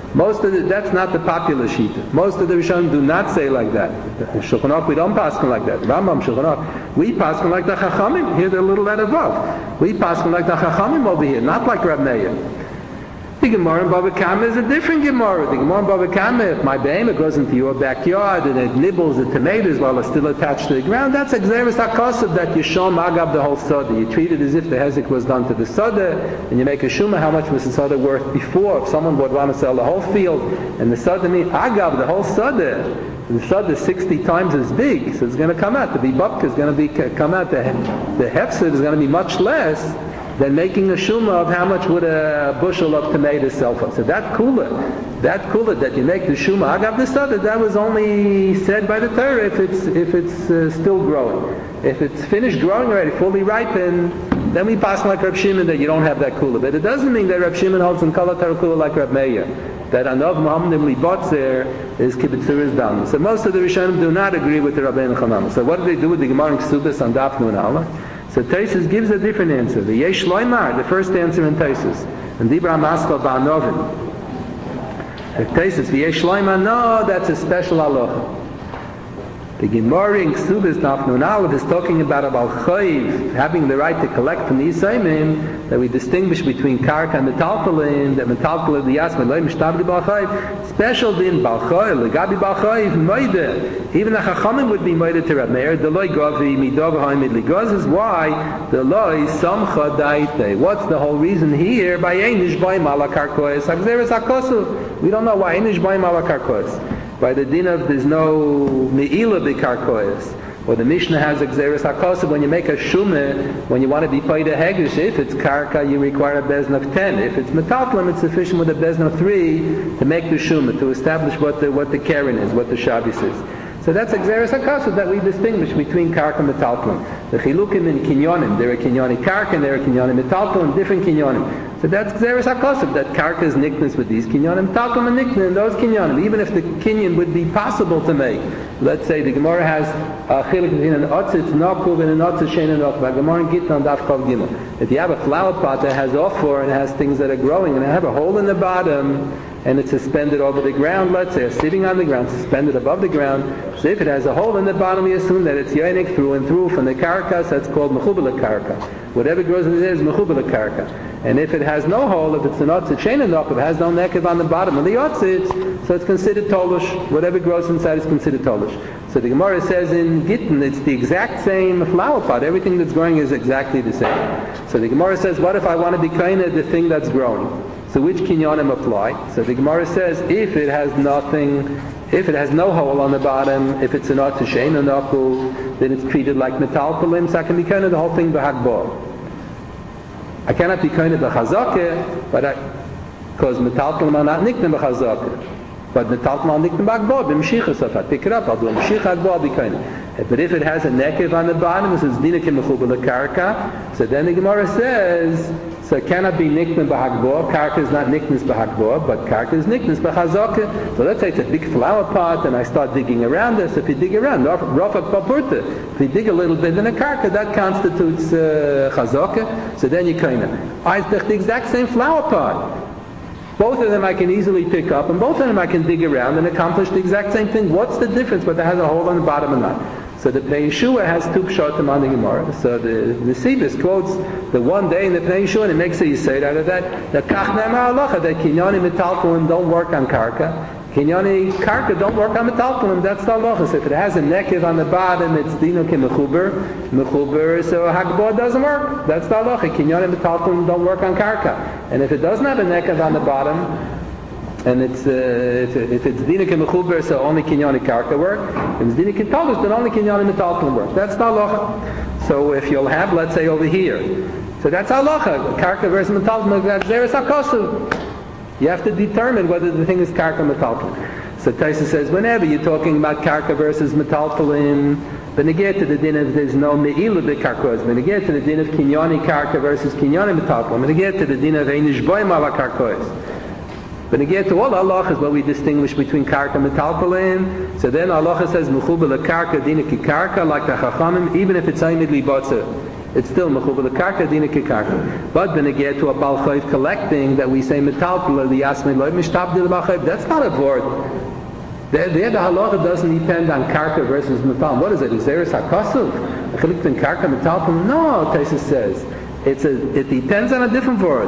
That's not the popular shita. Most of the Rishonim do not say like that. Shulchan Aruch, we don't paskin like that. Rambam, Shulchan Aruch, we paskin like the Chachamim. Here they're a little that above. We paskin like the Chachamim over here, not like Reb Meir. The Gemara in Bava Kama is a different Gemara. The Gemara in Bava Kama, if my behemoth goes into your backyard and it nibbles the tomatoes while it's still attached to the ground, that's Xeris HaKosav that you shom agab the whole soda. You treat it as if the hezek was done to the soda, and you make a shuma how much was the soda worth before. If someone would want to sell the whole field, and the soda means agab, the whole soda, the soda is 60 times as big, so it's going to come out. The bibabka is going to come out. The hefset is going to be much less than making a shuma of how much would a bushel of tomatoes sell for. So that kula that you make the shuma agav the soda, that was only said by the Torah if it's still growing. If it's finished growing already, fully ripened, then we pass like Reb Shimon that you don't have that kula. But it doesn't mean that Reb Shimon holds in kala Torah kula like Reb Meir, that anov muhammadim libotzer is kibitzuris dam. So most of the Rishonim do not agree with the Rabbeinu Chanam. So what do they do with the Gemara in Ksubis on Daf Nun Aleph? So Taisus gives a different answer. The Yesh Loimar, the first answer in Taisus, and Dibra Maskal Ba'anovim. Taisus, the Yesh Loimar, no, that's a special halacha. The Gemara in Ksubis Daf Nun Aleph is talking about a Bal Chayiv having the right to collect from the Yisayimim, that we distinguish between Karka and Metaltalin, that Metaltalin the Yasmin, Loi Mishtabli Bal Chayiv, special din Bal Chayiv, Legabi Bal Chayiv, Moide. Even the Chachamim would be Moide to Rab Meir, the Loi Gavi, Midov Haimid Ligaz is why the Loi Samcha Daite. What's the whole reason here? By Einish Boim Ala Karkois, Agzeres HaKosu. We don't know why Einish Boim Ala Karkois. By the din of there's no me'ila b'karkoyas, or the Mishnah has Xeris HaKosav when you make a shumeh, when you want to be paid a hegesh, if it's karka you require a bezn of 10, if it's metaltlim it's sufficient with a bezn of 3 to make the shumeh, to establish what the keren is, what the Shabbos is. So that's Xeris HaKosav that we distinguish between karka and metaltlim. The chilukim in kinyonim, there are kinyoni karka and there are kinyoni metaltlim, different kinyonim. So that's Xeris HaKosav, that karka is nickness with these kinyonim, talcum and nickness in those kinyonim. Even if the kinyon would be possible to make, let's say the Gemara has a chilik between an otzitz nokuv and an otzitz shein nokuv. A Gemara in Gittin on Daf Kov Gimel. If you have a flower pot that has ophor and has things that are growing and have a hole in the bottom and it's suspended over the ground, let's say, or sitting on the ground, suspended above the ground, so if it has a hole in the bottom, we assume that it's yonik through and through from the karka, so that's called mechubel karka. Whatever grows in there is mechubel karka. And if it has no hole, if it's an otzit shein enough, if it has no nekev on the bottom of the otzit, so it's considered tolush. Whatever grows inside is considered tolush. So the Gemara says in Gittin, it's the exact same flower pot. Everything that's growing is exactly the same. So the Gemara says, what if I want to be kind of the thing that's growing? So which kinyonim apply? So the Gemara says, if it has nothing, if it has no hole on the bottom, if it's an otzit shein enough, then it's treated like metalpalim, so I can be kind of the whole thing b'hagbor. I cannot be kind of the chazakeh, because metalpalim are not nicknamed b'chazakeh. But metalpalim are nicknamed b'hagbor, b'mshicha, so if I pick it up, I'll do a mshicha hagbor, I'll be kind of. But if it has a nekev on the bottom, this is dinah k'mechubel karka, so then the Gemara says, so it cannot be nicknamed b'hagbor. Karka is not nicknamed b'hagbor, but karka is nicknamed b'chazakeh. So let's say it's a big flower pot, and I start digging around this. If you dig around, rafa papurta. If you dig a little bit in a karka, that constitutes chazakeh. So then you kind of. The exact same flower pot. Both of them I can easily pick up, and both of them I can dig around and accomplish the exact same thing. What's the difference whether it has a hole on the bottom or not? So the Pnei Yeshua has two pshatim on the Gemara. So the Sibis quotes the one day in the Pnei Yeshua and it makes a yisayid out of that. The kach ne'amar halacha, that kinyoni metalpalim don't work on karka. Kinyoni karka don't work on metalpalim. That's the halacha. So if it has a nekev on the bottom, it's dino kemechuber. Mechuber, so hagbor doesn't work. That's the halacha. Kinyoni metalpalim don't work on karka. And if it doesn't have a nekev on the bottom, and if it's dina kemechuber, so only kinyoni karka work. If it's dina ketalish, then only kinyoni metalpalim work. That's the halacha. So if you'll have, let's say over here, so that's halacha. Karka versus metalpalim. That's Xeris HaKosav. You have to determine whether the thing is karka or metalpalim. So Taisa says, whenever you're talking about karka versus metalpalim, when you get to the din of there's no me'ilah b'karkois, when you get to the din of kinyoni karka versus kinyoni metalpalim, when you get to the din of einish boim ala karkois. When you get to all halachas, what we distinguish between karka and metalpalim, so then halacha says mechubel karka dina ki karka, like the chachamim, even if it's aimid libotzer, it's still mechubel karka dina ki karka. But when you get to a bal chayv collecting, that we say metalpalim, the yasmin loy mishtabdi bal chayv, that's not a word. There the halacha doesn't depend on karka versus metalpalim. What is it? Is there a sakasuv? A chilik between karka and metalpalim? No, Taisa says. It depends on a different word.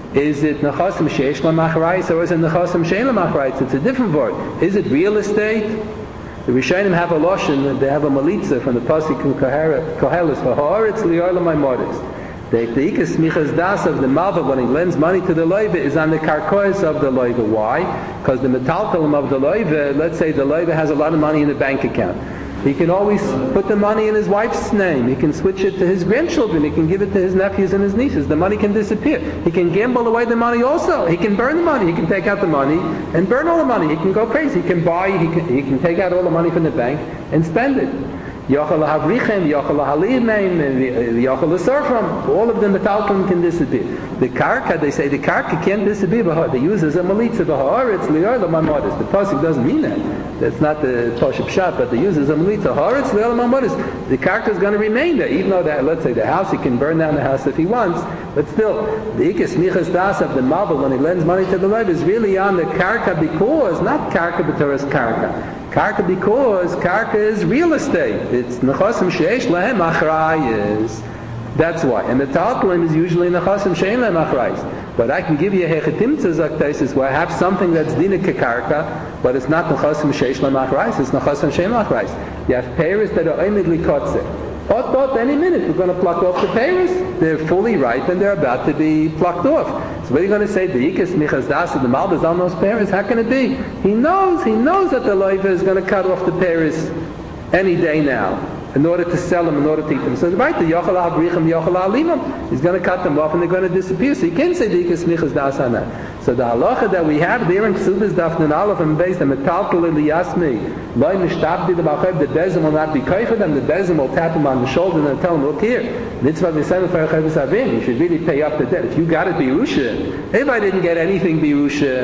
Is it nechasim sheish lamachrais or is it nechasim shein lamachrais? It's a different word. Is it real estate? The Rishonim have a lashon, they have a malitza from the pasuk in Koheles, v'ha'aretz li'olam ha'modis. The ikas smichas das of the malva when he lends money to the loiva is on the karkois of the loiva. Why? Because the metaltalim of the loiva, let's say the loiva has a lot of money in the bank account. He can always put the money in his wife's name. He can switch it to his grandchildren. He can give it to his nephews and his nieces. The money can disappear. He can gamble away the money also. He can burn the money. He can take out the money and burn all the money. He can go crazy. He can buy, he can take out all the money from the bank and spend it. Yochel havrichem, yochel halidmeim, yochel surfram. All of the metalkim can disappear. The karka, they say the karka can't disappear. They use as a malitza b'ha'aretz li'olam ha'modis. The pasuk doesn't mean that. That's not the Toshib Shat, but they use as a malitza ha'aretz li'olam ha'modis. The karka is going to remain there, even though that, let's say the house, he can burn down the house if he wants. But still, the ikas michas das of the malva when he lends money to the lev is really on the karka because not karka b'toras karka. Karka because karka is real estate. It's nechasim sheish lehem achrayis. That's why. And the talkalim is usually nechasim shein lehem achrayis. But I can give you a hechetimtza zaktais where I have something that's dina karka, but it's not nechasim sheish lehem achrayis. It's nechasim shein lehem achrayis. You have peiros that are oimidli kotze. But any minute we're going to pluck off the peiros. They're fully ripe and they're about to be plucked off. So what are you going to say? The ikas michas das of the malbas on those peiros? How can it be? He knows that the loiva is going to cut off the peiros any day now in order to sell them, in order to eat them. So right, the yochel ha'avrichem, yochel ha'alimim, he's going to cut them off and they're going to disappear. So you can't say the ikas michas das on that. So the halacha that we have there in Ksubas Dafnan Aleph and Beis, the metalkel liyasmi, loy nishtabdi the balchev, the bezim will not be kai for them, the bezim will tap him on the shoulder and tell him, look here, mitzvah v'sem v'farchev v'savim, you should really pay up the debt. If you got it birusha, if I didn't get anything birusha,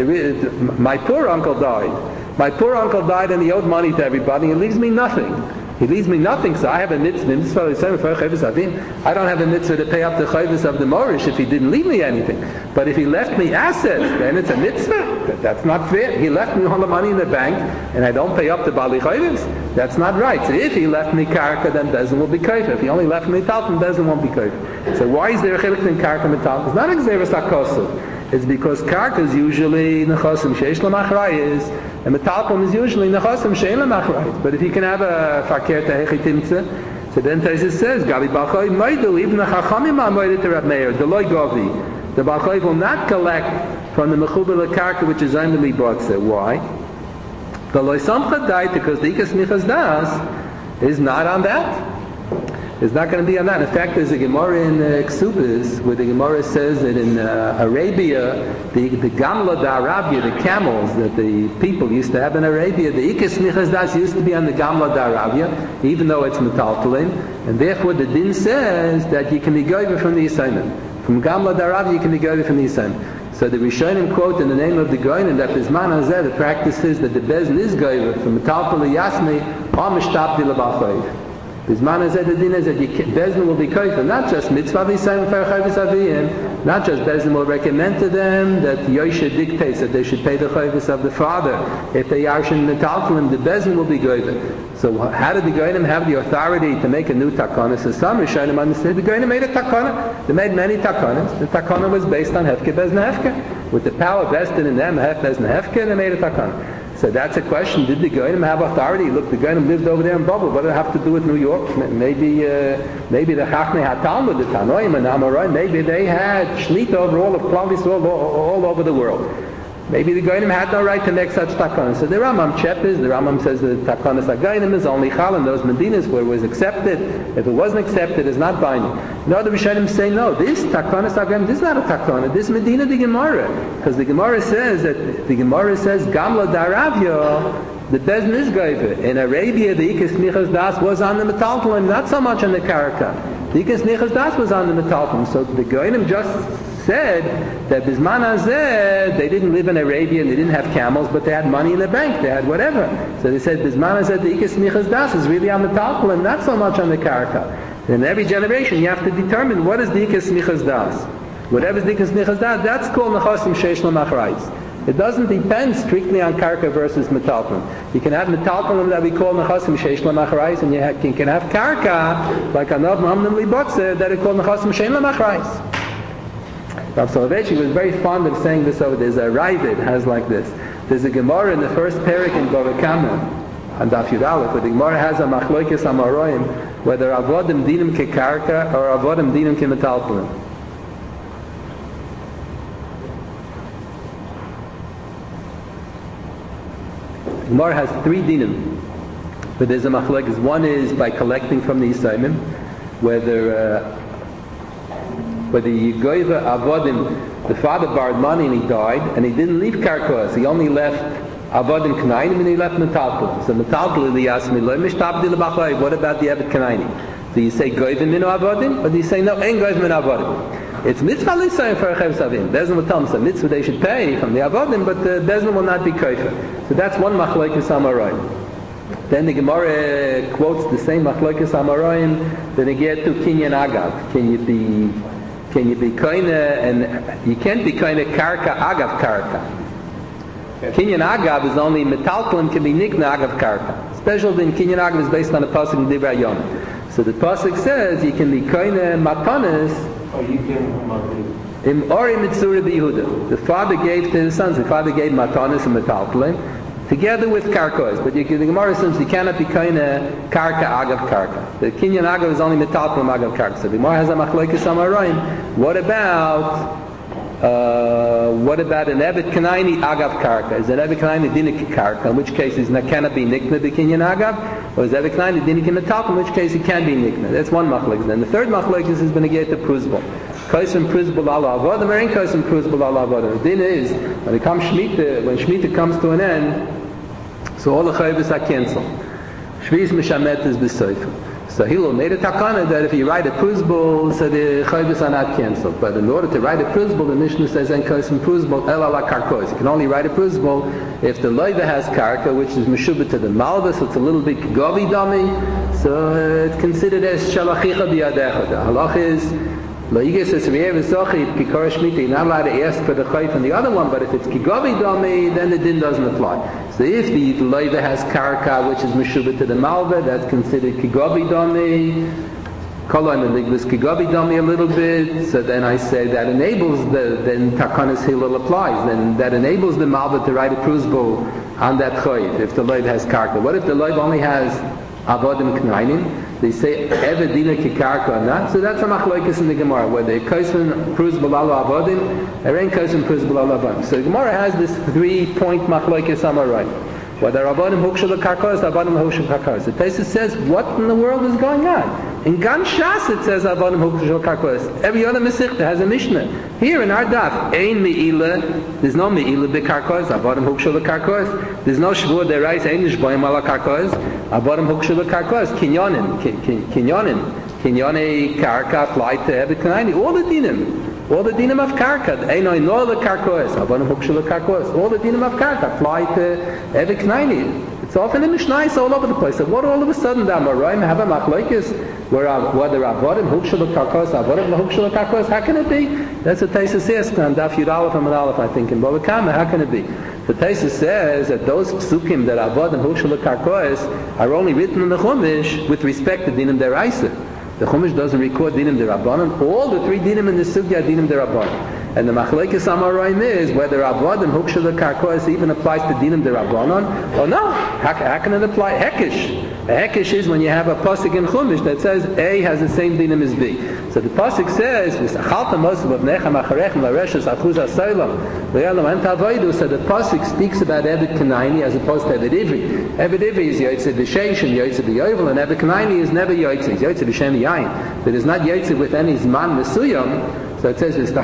my poor uncle died. My poor uncle died and he owed money to everybody and leaves me nothing. He leaves me nothing, so I have a mitzvah. I don't have a mitzvah to pay up the chayvus of the morish if he didn't leave me anything. But if he left me assets, then it's a mitzvah. That's not fair. He left me all the money in the bank, and I don't pay up the bali chayvus. That's not right. So if he left me karka, then bezin will be kaifa. If he only left me talton, bezin won't be kaifa. So why is there a chilik in karka and talton? It's not exeris akosu. It's because karka is usually nechasim sheish lamachrayis, and metalpon is usually nechasim shein lamachrayis. But if you can have a fakir tehechitimtze, so then Taisus says, Gali Balchai Maidu, even the Chachamim Amoidet to Rab Meir, the Loi Govi. The Balchai will not collect from the Mechubel Karka, which is Aimeli Botze. Why? The Loi Samcha died because the Ikas Michas Das is not on that. It's not going to be on that. In fact, there's a Gemara in Ksubis where the Gemara says that in Arabia, the Gamla d'Arabia, the camels that the people used to have in Arabia, the Ikas Michas Das used to be on the Gamla d'Arabia, even though it's metaltalin, and therefore the din says that you can be goyver from the assignment. From Gamla d'Arabia, you can be goyver from the assignment. So the Rishonim quote in the name of the Goyim that Bizman Hazeh, the practice is that the Bezin is goyver from metaltalin yasmi, or mishtabdi l'balchayv. Bizman Hazeh, the din is that Bezin will be koyfer, not just mitzvah v'yisayim v'farchayv v'saviyim, not just Bezin will recommend to them that Yosha dictates that they should pay the chayvus of the father. If they are shin metaltalim, the Bezin will be goyver. So how did the Goyim have the authority to make a new takana? So some Rishonim understood the Goyim made a takana. They made many takanas. The takana was based on hefke bezin hefke. With the power vested in them, hef bezin hefke, and they made a takana. So that's a question. Did the Goyim have authority? Look, the Goyim lived over there in Babel. What did it have to do with New York? Maybe the Chachmei had Talmud, the Tanoim and Amorai. Maybe they had Shlita over all of Klal Yisrael, all over the world. Maybe the Goyim had no right to make such takanas. So the Rambam chepes, the Rambam says that takanas HaGoyim is only chal in those medinas where it was accepted. If it wasn't accepted, it's not binding. No, the Rishonim say no. This takanas HaGoyim, this is not a takana. This medina the Gemara, because the Gemara says Gamla d'Arabia, the Bezin is goyver. In Arabia, the Ikas Nichas Das was on the metaltalin, not so much on the karaka. The Ikas Nichas Das was on the metaltalin. So the Goyim just said that Bizman Hazeh, they didn't live in Arabia and they didn't have camels, but they had money in the bank, they had whatever. So they said Bizman Hazeh, the Ikas Nichas Das is really on the metaltalin, not so much on the karaka. In every generation, you have to determine what is the Ikas Nichas Das. Whatever is the Ikas Nichas Das, that's called Nechasim Sheish Lamachrayis. It doesn't depend strictly on karka versus metaltalin. You can have metaltalin that we call nechasim sheish lamachrayis, and you can have karka like anav mamnim libotze that is called nechasim shein lamachrayis. Rav Soloveitchik was very fond of saying this over. There's a Ravid has like this. There's a Gemara in the first parak in Bava Kama, and Daf Yud Aleph, where the Gemara has a Machlokes Amaroim, whether Avodim Dinim Kekarka or Avodim Dinim Kemetalpalim. Gemara has 3 dinim, but there's a machlokes. One is by collecting from the Yisraelim, whether Yigoiva Avodim, the father borrowed money and he died, and he didn't leave Karkos, he only left Avodim Kanainim and he left Metalpil. So Metalpil li Yasmi Lo Mishtabdi L'Bachlai. What about the Eved Kanainim? Do you say Goiva Minu Avodim, or do you say no, Ein Goiva Minu Avodim? It's mitzvah l'isayim for a chev savim. Bezin will tell them some mitzvah they should pay from the avodim, but the Bezin will not be kosher. So that's one machlokes amaroim. Then the Gemara quotes the same machlokes amaroim. Then they get to kinyan agav. Can you be koine, and you can't be koine karka agav karka. Kinyan agav is only metalkalim can be nikna agav karka. Special in kinyan agav is based on the pasuk in Divrei Yom. So the pasuk says you can be koine matanis. The father gave to his sons. The father gave matanis and metalpalim together with karkos. But the Gemara says you cannot be kaina karka agav karka. The kinyan agav is only metalpalim agav karka. So the Gemara has a machlokes amaroim. What about an evet kanaini agav karka? Is an evet kanaini dinik karka? In which case it cannot be nikna the kinyan agav, or is evet kanaini dinik metalpalim? In which case it can be nikna. That's one machlokes. Then the third machlokes is going to get the pruzbul. Kaisim pruzbul ala avodim, or ain't kaisim pruzbul ala avodim. The din is when Shemitah comes to an end, so all the chayvus are cancelled. Shvius mishamet is b'soifer. So Hillel made a takana that if you write a pruzbul, so the chayvus are not cancelled. But in order to write a pruzbul, the Mishnah says en kaisim pruzbul el ala karkos. You can only write a pruzbul if the loiva has karka, which is meshubah to the malva, so it's a little bit govi dami. So it's considered as shalachicha biyadecha. The halach is you're not allowed to ask for the chayf on the other one, but if it's kigavi dami, then the din doesn't apply. So if the loiva has karka, which is meshubah to the malva, that's considered kigavi dami. Kolon and this kigavi dami a little bit. So then I say that enables then takanas hillel applies. Then that enables the malva to write a pruzbul on that chayf if the loiva has karka. What if the loiva only has avodim knainim? They say evedina kikarka or not. So that's a machlokes in the Gemara, whether a kaisim pruzbul ala avodim or ain't kaisim pruzbul ala avodim. So the Gemara has this 3-point machlokes amarai. Whether avodim hukshul karkos, avodim hukshul karkos. The Tosfos says, what in the world is going on? In Gan Shas it says avodim hukshul karkos. Every other Masechta has a Mishnah. Here in our daf, ein meila. There's no meila bekarkos. Avodim hukshul karkos. There's no shvur derais ein nishboim ala karkos. Avodim hukshul karkos. Kinyonim karka apply to evet kanani. All the dinim of karka. Einoi nor the karkos. Avodim hukshul karkos. All the dinim of karka apply to evet kanani. It's often in Mishnah all over the place. So what all of a sudden the Amoraim have a machlokes whether avodim hukshul karkos, avodim hukshul karkos? How can it be? That's what Tosfos says on Daf Yud Aleph and Aleph, I think in Bava Kama. How can it be? The Tosfos says that those psukim that avodim hukshul karkos are only written in the Chumash with respect to dinim deraisa. The Chumash doesn't record dinim derabanan. All the 3 dinim in the sugya are dinim derabanan. And the machlokes amaroim is whether avodim hukshul karkos even applies to dinim derabanan or no. How can it apply? Hekesh. A hekesh is when you have a pasuk in Chumash that says A has the same dinim as B. So the pasuk says, so the pasuk speaks about Evet Kanaini as opposed to Evet Ivri. Evet Ivri is Yotzei B'Sheish and Yotzei B'Yovel, and Evet Kanaini is never Yotzei. It's Yotzei B'Shem Yain. But it's not Yotzei with any Zman Mesuyam. So it says, there's no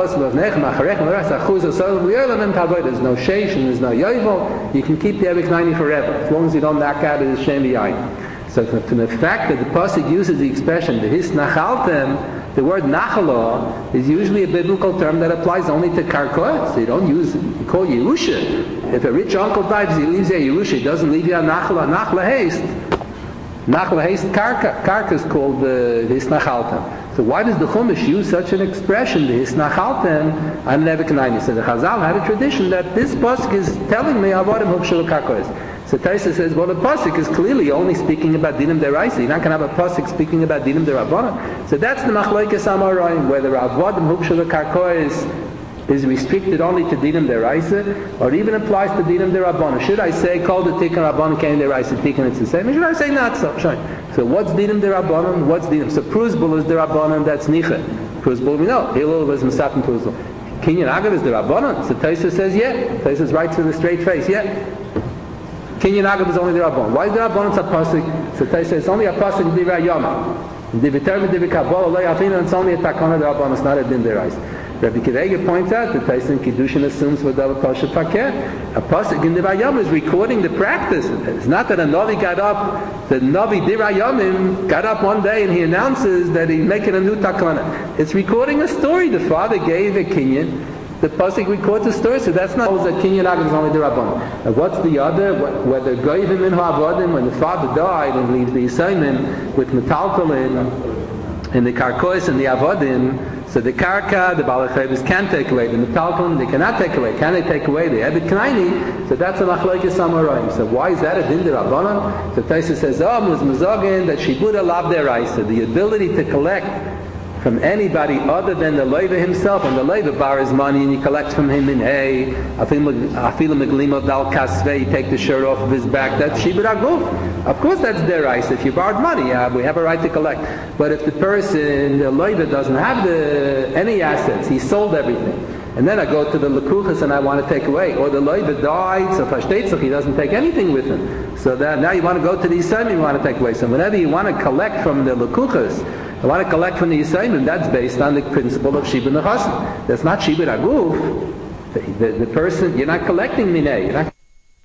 Sheish and there's no Yovel. You can keep the Evet Kanaini forever, as long as you don't knock out the Shem Yain. So from the fact that the pasuk uses the expression the his nachaltem, the word nachalo is usually a biblical term that applies only to karkot. So you don't use, you call Yerusha. If a rich uncle dies, he leaves you a Yerusha. He doesn't leave you a nachala. Nachla haste. Nachla haste karka. Karka is called the his nachaltem. So why does the Chumash use such an expression, the his nachaltem, and never kanaini? So the Chazal had a tradition that this pasuk is telling me avodim hukshul karkos. So Taisa says, well, the pasuk is clearly only speaking about dinim deraisa. You're not going to have a pasuk speaking about dinim derabbanan. So that's the machlokes amoraim, whether avodim hukshel karkois is restricted only to dinim deraisa, or even applies to dinim derabbanan. Should I say kol the tikkun rabbanan kain deraisa tikkun? It's the same. Or should I say not so? So what's dinim derabbanan? What's dinim? So pruzbul is derabbanan. That's nicha. Pruzbul we know. Hillel was Musaf and pruzbul. Kinyan agav is derabbanan. So Taisa says yeah. Taisa writes with a straight face yeah. Kinyan Agav is only the Rabban. Why is the Rabban a pasuk? So they say it's only a pasuk in Divrei Yom. In Divrei Terem, Divrei Kabbalah, Lo Yafinu, it's only a takana the Rabban. It's not a din derais. Rabbi Kiva points out that Tyson Kiddushin assumes for the pasuk pakeh. A pasuk in Divrei Yom is recording the practice. It's not that a Navi got up, the Navi Divrei Yomim got up one day and he announces that he's making a new takana. It's recording a story. The father gave a kinyan. The pasuk records a story, so that's not that kinyan agav is only the rabbanon. What's the other? Whether goyim in ha'avodim, when the father died and leaves the yisayim with metaltalin and the karkois and the avodim, so the karka, the balachayvus can take away, the metaltalin they cannot take away. Can they take away the ebed knaini? So that's a machlokes amoraim. So why is that a din derabbanan? So Taisa says, muz muzogin that shibuda lav deraisa, the ability to collect from anybody other than the leiva himself, and the leiva borrows money and you collect from him in hay, afilu meglima dal kasvei, you take the shirt off of his back, that's shibud aguf. Of course that's deraisa. If you borrowed money, we have a right to collect. But if the person, the leiva doesn't have any assets, he sold everything, and then I go to the lekuchas and I want to take away, or the leiva died, so fashtetzach, he doesn't take anything with him. So that now you want to go to the yisayim, you want to take away. So whenever you want to collect from the lekuchas, I want to collect from the Yisayim, that's based on the principle of Shibud Nechasim. That's not Shibud Aguf. The person, you're not collecting Minei. You're not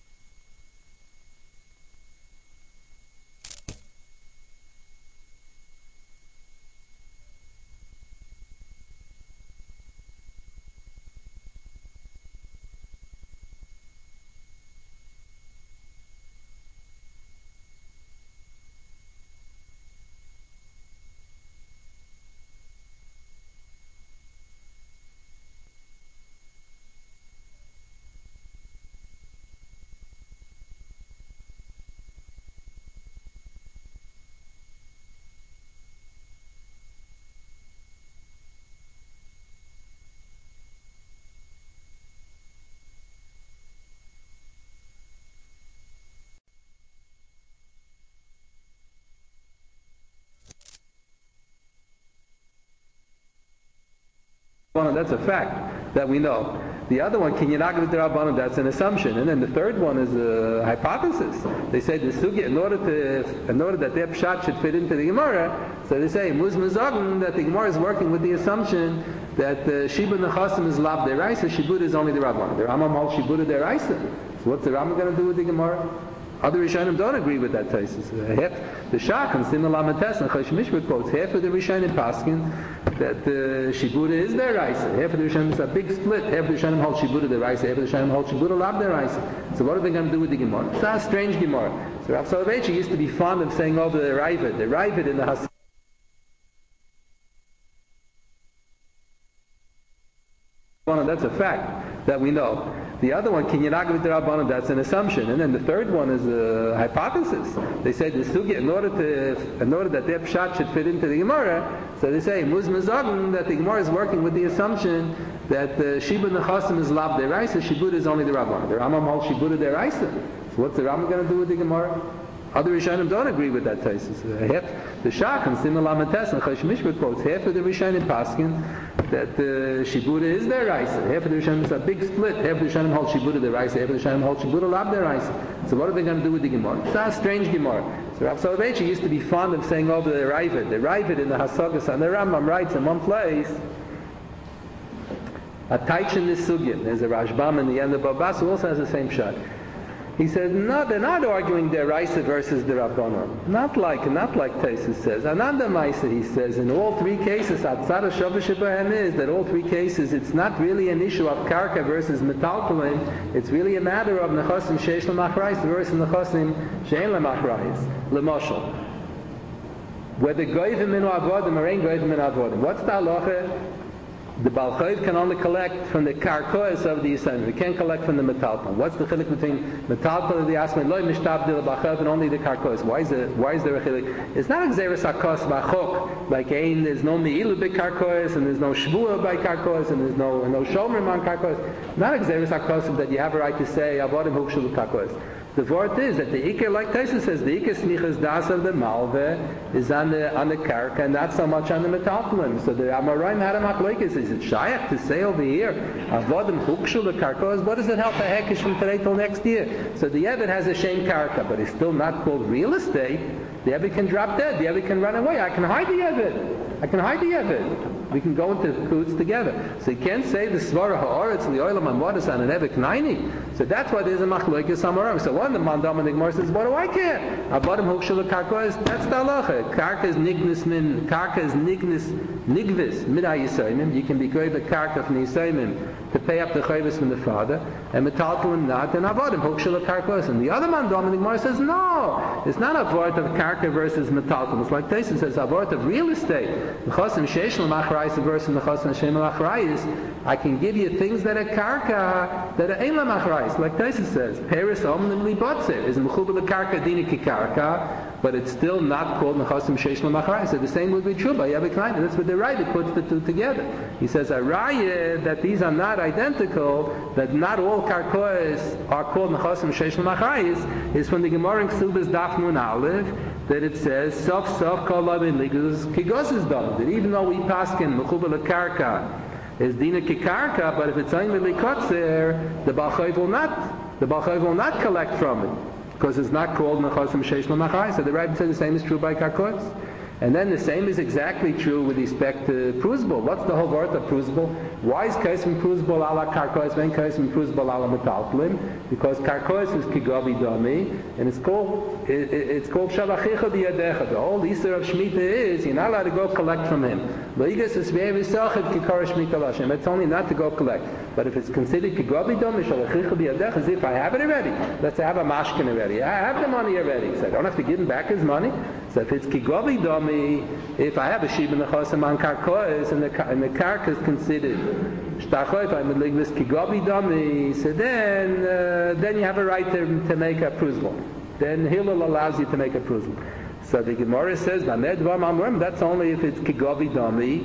that's a fact that we know. The other one, kinyan agav d'rabbanan, that's an assumption. And then the third one is a hypothesis. They say the sugya, in order that their pshat should fit into the Gemara, so they say muz mezagim, that the Gemara is working with the assumption that shibud nechasim is lav deraisa, shibud is only the rabbanan. The Rambam holds shibud deraisa. So what's the Rambam going to do with the Gemara? Other Rishonim don't agree with that thesis. The Shach and Sin Lamates and Chosh Mishpat quotes half of the Rishonim paskin that Shibuda is their Raisa. Half of the Rishonim is a big split. Half of the Rishonim hold Shibuda their Raisa. Half of the Rishonim hold Shibuda lab their Raisa. So what are they going to do with the Gemara? It's a strange Gemara. So Rav Soloveitchik used to be fond of saying over the Ravid in the Hasid. That's a fact that we know. The other one, kinyan agav d'rabbanan, that's an assumption. And then the third one is a hypothesis. They say the sugya, in order that their pshat should fit into the Gemara, so they say muz mezagim, that the Gemara is working with the assumption that shibud nechasim is lav deraisa, shibud is only the rabbanan. The Rambam holds shibud deraisa. So what's the Rambam going to do with the Gemara? Other Rishonim don't agree with that thesis. The Shach and Sin Lamates and Chosh Mishpat quotes half of the Rishonim paskin that Shibuda is their Raisa. Half of the Rishonim is a big split. Half of the Rishonim hold Shibuda their Raisa. Half of the Rishonim hold Shibuda lab their Raisa. So what are they going to do with the Gemara? It's a strange Gemara. So Rav Soloveitchik used to be fond of saying over the Ravid in the Hasagas, and the Rambam writes in one place, a Taichin Nisugya. There's a Rashbam in the end of Babas who also has the same shot. He says, no, they're not arguing their Raisa versus the Rabbanon. Not like Taisus says. Ananda Maisa, he says, in all three cases, Atzara Shavah Shebahem is that all three cases, it's not really an issue of Karka versus Metaltalin. It's really a matter of Nechasim Sheish L'Machrayis versus Nechasim Shein L'Machrayis. L'Moshel. Whether Goyvim in Avodim or ain't Goyvim in Avodim. What's the halacha? The Baal Chayv can only collect from the karkois of the Yisraelim. We can't collect from the metalton. What's the chilek between metalton and the Asman? Loi mishtabdil Baal Chayv and only the karkois. Why is there a chilek? It's not exeris hakos b'achok. Like there's no meilu by karkois, and there's no shvua by karkois, and there's no shomer on karkois. Not exeris hakos that you have a right to say avodim hukshul karkois. The word is that the Iker, like Tyson says, the Iker smichas das of the Malve is on the karka and not so much on the metalton. So the Amoraim had a machlokes. Is it shaykh to say over here avodim hukshul the karkos? What does it help a hekesh from today till next year? So the Eved has a shame karka, but it's still not called real estate. The Eved can drop dead. The Eved can run away. I can hide the Eved. We can go into koots together. So you can't say the svara ha'aretz li'olam ha'modas on an Eved knaini. So that's why there's a machlokes Amoraim. So one of the mandam and the Gemara says, what do I care? Avodim hukshul karkos. That's the halacha. Karka is nignis nigvis min ha'yisayimim. You can be great at karka from the yisayimim to pay up the chayvus from the father, and metalton not, and avodim hukshul karkos. And the other mandam and the Gemara says, no, it's not a vort of karka versus metalton. It's like Tyson says, a vort of real estate. Chosim sheish l'machrayis versus the chosim shem l'machrayis. I can give you things that are karka that are ein l'machrayis. Like Tyson says, Paris omnim li botzer is mechubel the karka dina ki karka, but it's still not called nechasim sheish l'machrayis. So the same would be true by Yavik Klein. That's what they write. It puts the two together. He says a raya that these are not identical, that not all karkois are called nechasim sheish l'machrayis, is from the Gemara in Ksubas Daf Nun Aleph, that it says sof kol lavin ligus kigos is done. That even though we paskin mechubel karka is dina kikarka, but if it's only likotzer, the Baal Chayv will not collect from it, because it's not called nechasim sheish l'machrayis. So the Rebbe said the same is true by karkois. And then the same is exactly true with respect to pruzbul. What's the whole word of pruzbul? Why is kaism pruzbul ala karkois when kaism pruzbul ala metaltlim? Because karkois is kigavi dami, and it's called shalachicha biyadecha. The whole Easter of Shemitah is you're not allowed to go collect from him. Leigas is very sachid kikara Shemitah Lashem. It's only not to go collect. But if it's considered kigavi dami shalachicha biyadecha, as if I have it already. Let's say I have a mashkin already. I have the money already. So I don't have to give him back his money. So if it's kigavi dami, if I have a shiba nechasim on karkois and the karka is considered shtachoy, if I'm in ligvis kigavi dami, so then you have a right to make a pruzbul. Then Hillel allows you to make a pruzbul. So the Gemara says, that's only if it's kigavi dami,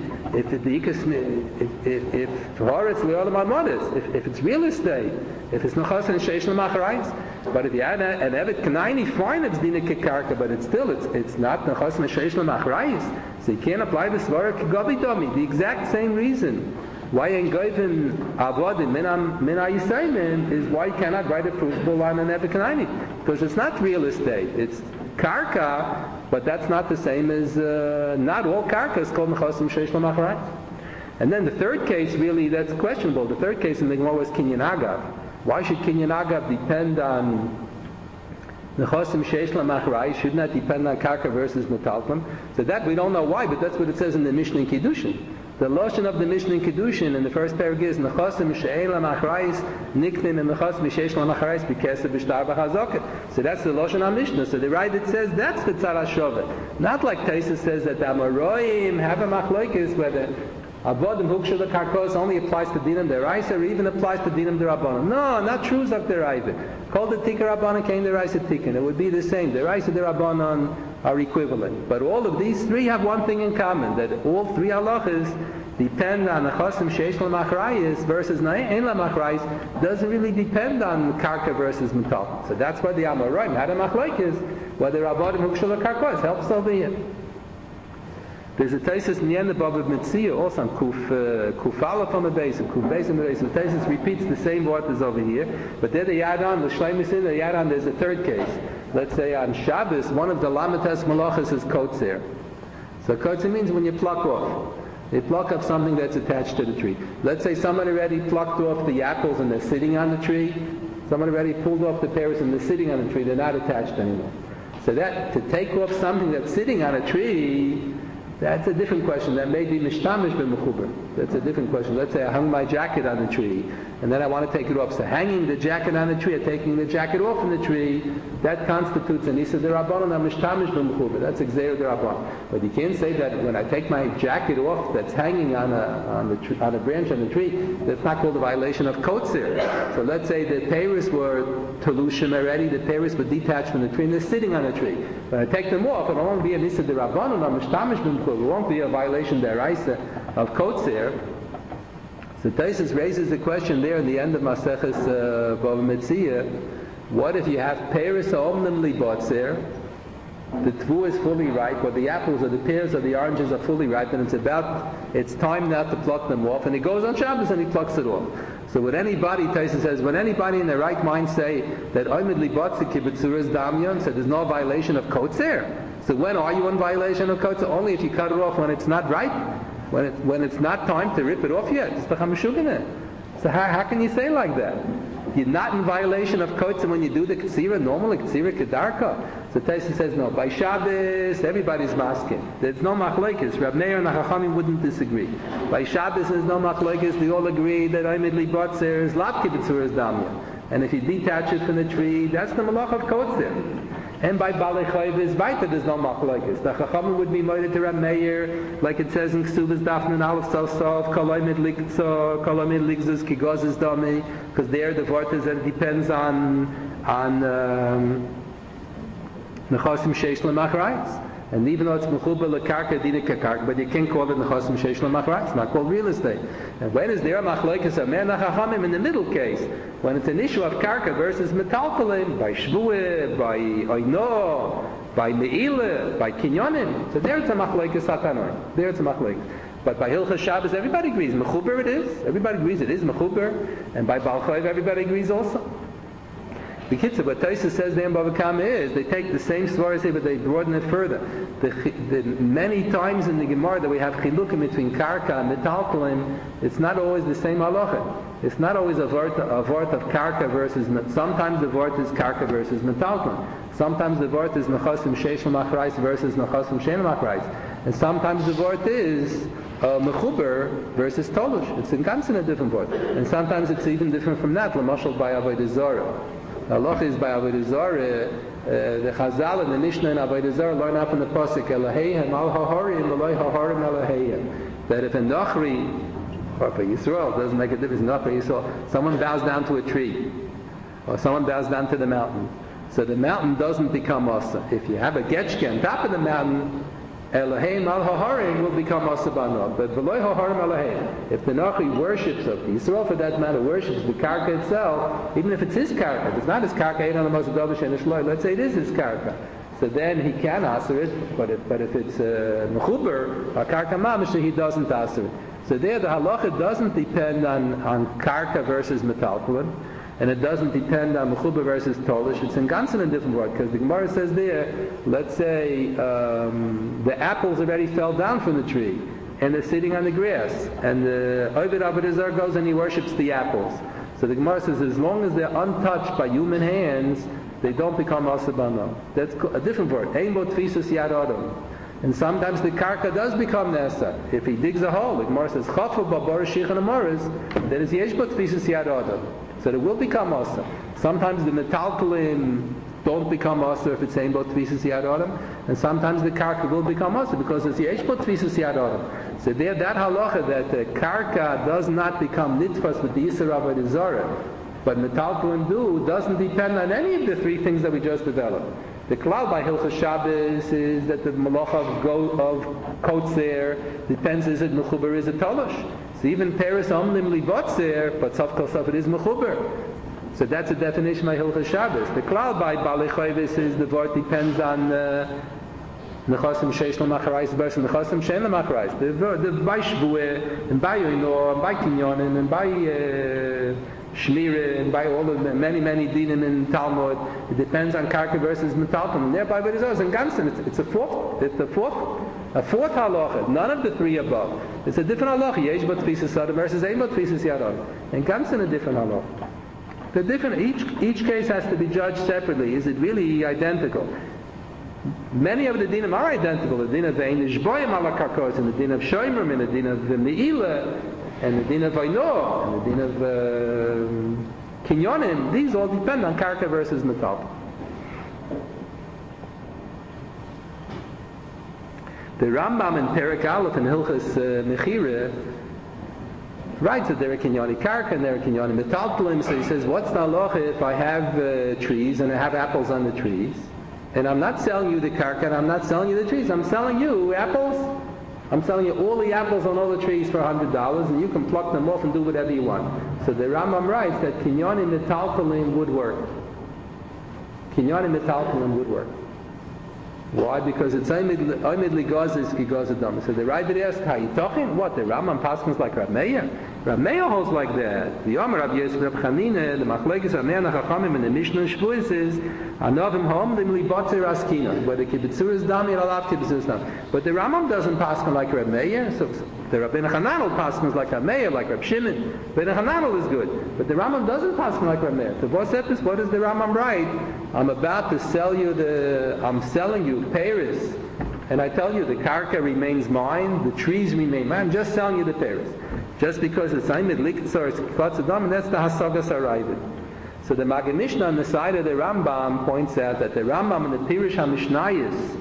if horetz le'olam ha'modas, if it's real estate, if it's nechasim sheish l'machrayis. But if you add an Evet Kanaini, fine, it's dina kikarka, but it's not nechasim sheish l'machrayis. So you can't apply the svara kigavi dami. The exact same reason why in goyven avodim min ha'yisayimim is why you cannot write a pruzbul on an Evet Kanaini, because it's not real estate. It's karka, but that's not the same as not all karka is called nechasim sheish l'machrayis. And then the third case, really, that's questionable. The third case in the Gemara was kinyan agav. Why should kinyan agav depend on nechasim sheish l'machrayis? Should not depend on karka versus metalton. So that we don't know why, but that's what it says in the Mishnah in Kiddushin. The lashon of the Mishnah in Kiddushin in the first paragraph is nechasim she'ein l'machrayis niknin and nechasim sheish l'machrayis b'kesef b'shtar b'chazokah. So that's the lashon of Mishnah. So the right it says that's the tzara shove. Not like Taisa says that the Amoraim have a machlokes whether avodim hukshul the karkos only applies to dinam deraisa or even applies to dinam derabanan. No, not true zak deraisa. Called the tikar rabbanan came deraisa tikkun. It would be the same. Deraisa derabanan are equivalent. But all of these three have one thing in common, that all three halachas depend on nechasim sheish l'machrayis versus ein l'machrayis. Doesn't really depend on karka versus metal. So that's why the Amoraim had a machlokes whether avodim hukshul the karkos helps over here. There's a Taisus in the end of Bava Metzia, also on Kuf Aleph on the base, and Kuf Beis on the base. The Taisus repeats the same word as over here, but there they add on, the Shleimus in, they add on, there's a third case. Let's say on Shabbos, one of the Lamites Malachas is kotzer. So kotzer means when you pluck off. You pluck off something that's attached to the tree. Let's say somebody already plucked off the apples and they're sitting on the tree. Somebody already pulled off the pears and they're sitting on the tree, they're not attached anymore. So that, to take off something that's sitting on a tree, that's a different question. That may be mishtamish b'mechuber. That's a different question. Let's say I hung my jacket on the tree, and then I want to take it off. So hanging the jacket on the tree, or taking the jacket off from the tree, that constitutes an Issa D'Rabbanan HaMishtamish B'Mechuber. That's a Gzeira D'Rabbanan. But you can't say that when I take my jacket off that's hanging on a branch on the tree, that's not called a violation of Kotzer. So let's say the Peiros were Telushim already, the Peiros were detached from the tree, and they're sitting on the tree. When I take them off, it won't be an Issa D'Rabbanan HaMishtamish B'Mechuber. It won't be a violation D'Oraisa of Kotzer. So Taisus raises the question there in the end of Maseches Bava Metzia, what if you have Peiros Ha'omnim Libotzer, the tvu is fully ripe, or the apples or the pears or the oranges are fully ripe, and it's time now to pluck them off, and he goes on Shabbos and he plucks it off. So would anybody, Taisus says, would anybody in their right mind say that Oimid Libotzer Kibitzuras Damyan, so there's no violation of Kotzer? So when are you in violation of Kotzer? Only if you cut it off when it's not ripe? When it's not time to rip it off yet. So how can you say like that? You're not in violation of Kotzer when you do the Ketzira, normally Ketzira Kedarka. So Taisus says no. By Shabbos, everybody's masking. There's no machlokes. Rab Meir and Chachamim wouldn't disagree. By Shabbos, there's no machlokes. They all agree that Oimid Libotzer is Lat Kibitzuras Damya. And if you detach it from the tree, that's the malach of Kotzer. And by Balei Chayv weiter, there's no machlokes. The Chachamim would be moeded to Rab Meir, like it says in Ksubas Dafn and Aleph Sov, Koloimid Ligzus Kigozes Dami, because there the word is that it depends on Nechosim Sheish L'Machrayis. And even though it's Mechuber L'Karka Dina Kakarka, but you can't call it Nechosim Sheish L'Machrayis. It's not called real estate. And when is there a machlokes of Mer Chachamim in the middle case? When it's an issue of Karka versus Metaltalim, by Shvuah, by Oino, by Me'ila, by Kinyonim. So there it's a machlokes Satanoi. There it's a machlokes. But by Hilchas Shabbos, everybody agrees. Mechuber it is. Everybody agrees it is Mechuber. And by Baal Chayv, everybody agrees also. The Kitzur, what Taisus says there in Bava Kama is, they take the same story, but they broaden it further. The many times in the Gemara that we have chilukim between karka and metaltalim, it's not always the same halacha. It's not always a vort of karka versus, sometimes the vort is karka versus metaltalim. Sometimes the vort is nechasim sheish l'machrais versus nechasim shein l'machrais. And sometimes the vort is mechuber versus tolush. It's in a different vort. And sometimes it's even different from that, l'mashal by avodah zarah. Allah is by Avodah Zarah, the Chazal and the Mishnah in Avodah Zarah learn up in the Pasuk, Eloheihem al ha'harim, Eloi ha'harim Eloheihem. That if in Nachri, or for Yisrael, it doesn't make a difference, not for Yisrael, someone bows down to a tree, or someone bows down to the mountain, so the mountain doesn't become Asa. If you have a Getchke on top of the mountain, Elohim al ha'harim will become Asabana, but Eloi ha'harim Elohim. If the Nachri worships of Yisrael, for that matter, worships the Karka itself, even if it's his Karka, if it's not his Karka, let's say it is his Karka, so then he can answer it, but if it's Mechuber, a Karka Mamish, he doesn't answer it. So there the halacha doesn't depend on Karka versus Metaltalin, and it doesn't depend on Mechuba versus Tolish. It's in Gansen a different word, because the Gemara says there, let's say the apples already fell down from the tree, and they're sitting on the grass, and the Ovid Avodah Zarah goes and he worships the apples. So the Gemara says as long as they're untouched by human hands, they don't become Asabano. That's a different word. Ein bo tfisas yad adam. And sometimes the karka does become nesa. If he digs a hole, the Gemara says chafu babor shichan amoris, then it's yesh bo tfisas yad adam. So it will become asa. Sometimes the metalkalim don't become asa if it's ein bo tfisas yad adam, and sometimes the karka will become asa because it's yesh bo tfisas yad adam. So there, that halacha that the karka does not become nitfas with the Yisra Avodah Zarah, but metalkalim do, doesn't depend on any of the three things that we just developed. The klal by Hilchas Shabbos is that the malacha of kotzer depends is it mechuber, is it tolosh. So even Peres omnim libotzer, but sof kol sof it is mechuber. So that's a definition by Hilchas Shabbos. The klal by Balei Chayvis is the word depends on nechasim sheish l'macharayis versus nechasim shein l'macharayis. The by shvuah and by yoino and by kinyonim and by Shmira and by all of the many dinim in Talmud, it depends on karka versus metalton. And thereby, but it's in Gansen, it's a fourth halacha. None of the three above. It's a different halacha. Yesh bat tfisas adam versus ein bat tfisas yadam. In Gansen, a different halacha. The different each case has to be judged separately. Is it really identical? Many of the dinim are identical. The din of Ein Ishboyim ala Karkos, and the din of Shoimrim, and the din of Me'ilah, and the din of Ainor, and the din of Kinyonim. These all depend on Karka versus Metal. The Rambam in Perek Aleph in Hilchas Mechira writes that there are Kinyoni Karka and there are Kinyoni Metaltalim. So he says, what's the halacha if I have trees and I have apples on the trees, and I'm not selling you the Karka and I'm not selling you the trees, I'm selling you apples. I'm selling you all the apples on all the trees for $100, and you can pluck them off and do whatever you want. So the Rambam writes that Kinyoni Metaltalim would work. Kinyoni Metaltalim would work. Why? Because it's Oimid Ligazis Gigazadam. So the Rebbe asked, how you talking? What? The Rambam paskins like Rab Meir? Rab Meir holds like that. The Omer Rab Yosef Rab Chanina, the Machlekes Rab Meir Nachachamim, and the Mishnah Shvuos is Anovim Hom Lim Libotzer Askina. Where the Kibbutzuras Dami Alav Kibbutzuras Dami. But the Rambam doesn't paskin like Rab Meir. So the Rabbeinu Hananel paskins like Rab Meir, like Rab Shimon. Rabbeinu Hananel is good, but the Rambam doesn't paskin like Rab Meir. So what does the Rambam write? I'm about to sell you I'm selling you Paris, and I tell you the Karka remains mine, the trees remain mine. I'm just selling you the Paris. Just because it's Aimid Liktzor, it's Klatzadam, and that's the Hasagas Aravid. So the Maggid Mishnah on the side of the Rambam points out that the Rambam in the Pirush HaMishnayis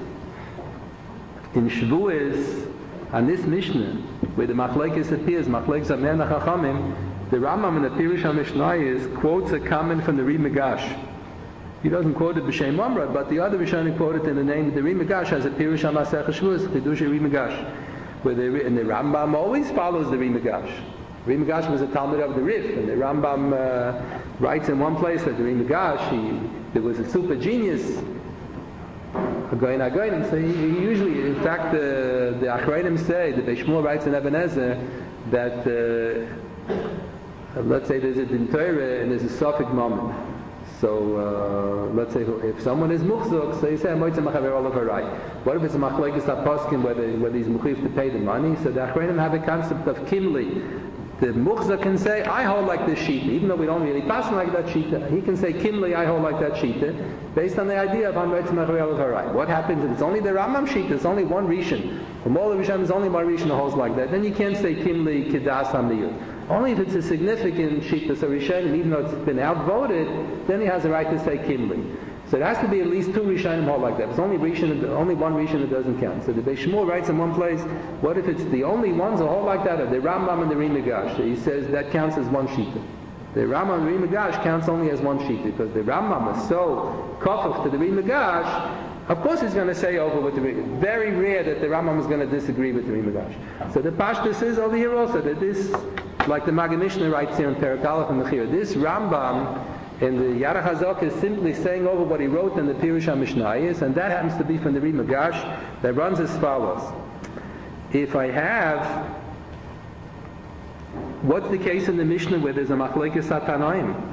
in Shvuos on this Mishnah, where the Machlekes appears, Machlekes Amir Nachachamim, the Rambam in the Pirush HaMishnayis quotes a comment from the Ri Migash. He doesn't quote it b'Shem Omra, but the other Rishonim quote it in the name of the Ri Migash as a Pirush HaMasech Shvuos, Chidush Ri Migash. And the Rambam always follows the Ri Migash. Ri Migash was a Talmud of the Rif, and the Rambam writes in one place that the Ri Migash, there was a super genius, Agoyin. So he usually, in fact, the Achreinim say, the Beis Shmuel writes in Ebenezer, that let's say there's a Din Torah and there's a Sophic moment. So let's say if someone is muchzuk, so you say Moitza Machaver Olav right. What if it's a machlekes aposkim whether he's muchiv to pay the money? So the Achreinim have a concept of kimli. The muchzuk can say, I hold like this shita, even though we don't really pass like that shita. He can say kimli, I hold like that shita, based on the idea of Moitza Machaver Olav right. What happens if it's only the Rambam shita? It's only one rishon. From all the Rishon, there's only one rishon that holds like that. Then you can't say kimli kidas hamiyut. Only if it's a significant shittas or rishonim, even though it's been outvoted, then he has a right to say kimli. So it has to be at least two rishonim hold like that. It's only one rishon that doesn't count. So the Beis Shmuel writes in one place, what if it's the only ones that hold like that are the Rambam and the Ri Migash? So he says that counts as one shita. The Rambam and the Ri Migash counts only as one shita because the Rambam is so kofuf to the Ri Migash. Of course he's going to say over with the very rare that the Rambam is going to disagree with the Ri Migash. So the Pashtus is over here also that this, like the Maggid Mishnah writes here in Perek Aleph and Mechira, this Rambam in the Yarach Hazok is simply saying over what he wrote in the Pirush HaMishnayis, and that happens to be from the Ri Migash that runs as follows. If I have, what's the case in the Mishnah where there's a Machlekes HaTanoim?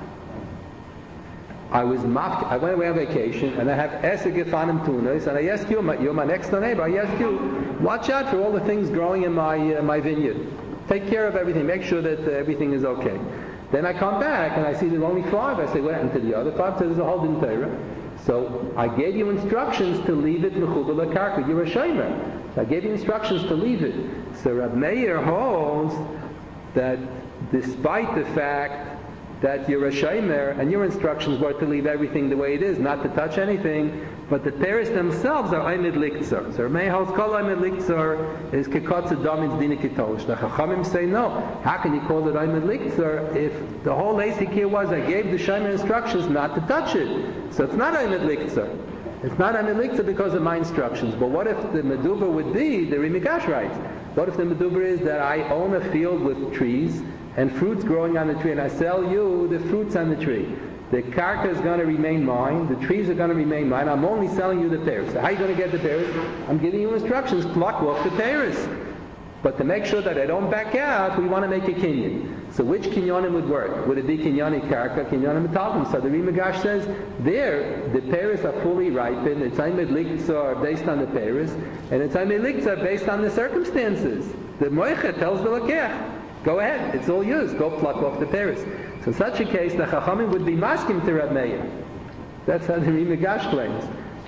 I went away on vacation and I have Esek Gefanim Tunas, and I ask you, you're my next door neighbor, I ask you, watch out for all the things growing in my vineyard. Take care of everything, make sure that everything is okay. Then I come back and I see there's only 5. I say, what happened to the other 5? So there's a whole Din Torah. So I gave you instructions to leave it Mechubel LaKarka. You're a shomer. So I gave you instructions to leave it. So Rab Meir holds that despite the fact that you're a shomer and your instructions were to leave everything the way it is, not to touch anything, but the Paris themselves are Oimid Liktzor. So Rami holds Kol Oimid Liktzor is Kekotz Adamins Dina Kitosh. The Chachamim say no. How can you call it Oimid Liktzor if the whole Lasik here was I gave the shomer instructions not to touch it? So it's not Oimid Liktzor. It's not Oimid Liktzor because of my instructions. But what if the Meduba would be, the Ri Migash writes, what if the Meduba is that I own a field with trees and fruits growing on the tree, and I sell you the fruits on the tree? The karka is going to remain mine, the trees are going to remain mine, I'm only selling you the pears. So how are you going to get the pears? I'm giving you instructions, pluck off the pears. But to make sure that I don't back out, we want to make a kinyan. So which kinyanim would work? Would it be kinyani karka, kinyani metalton? So the Ri Migash says, there, the pears are fully ripened, it's Oimid Liktzor based on the pears, and it's Oimid Liktzor based on the circumstances. The Moichet tells the Lakech, go ahead, it's all yours, go pluck off the pears. So in such a case, the Chachamim would be maskim to Rab Meir. That's how the Ri Migash claims.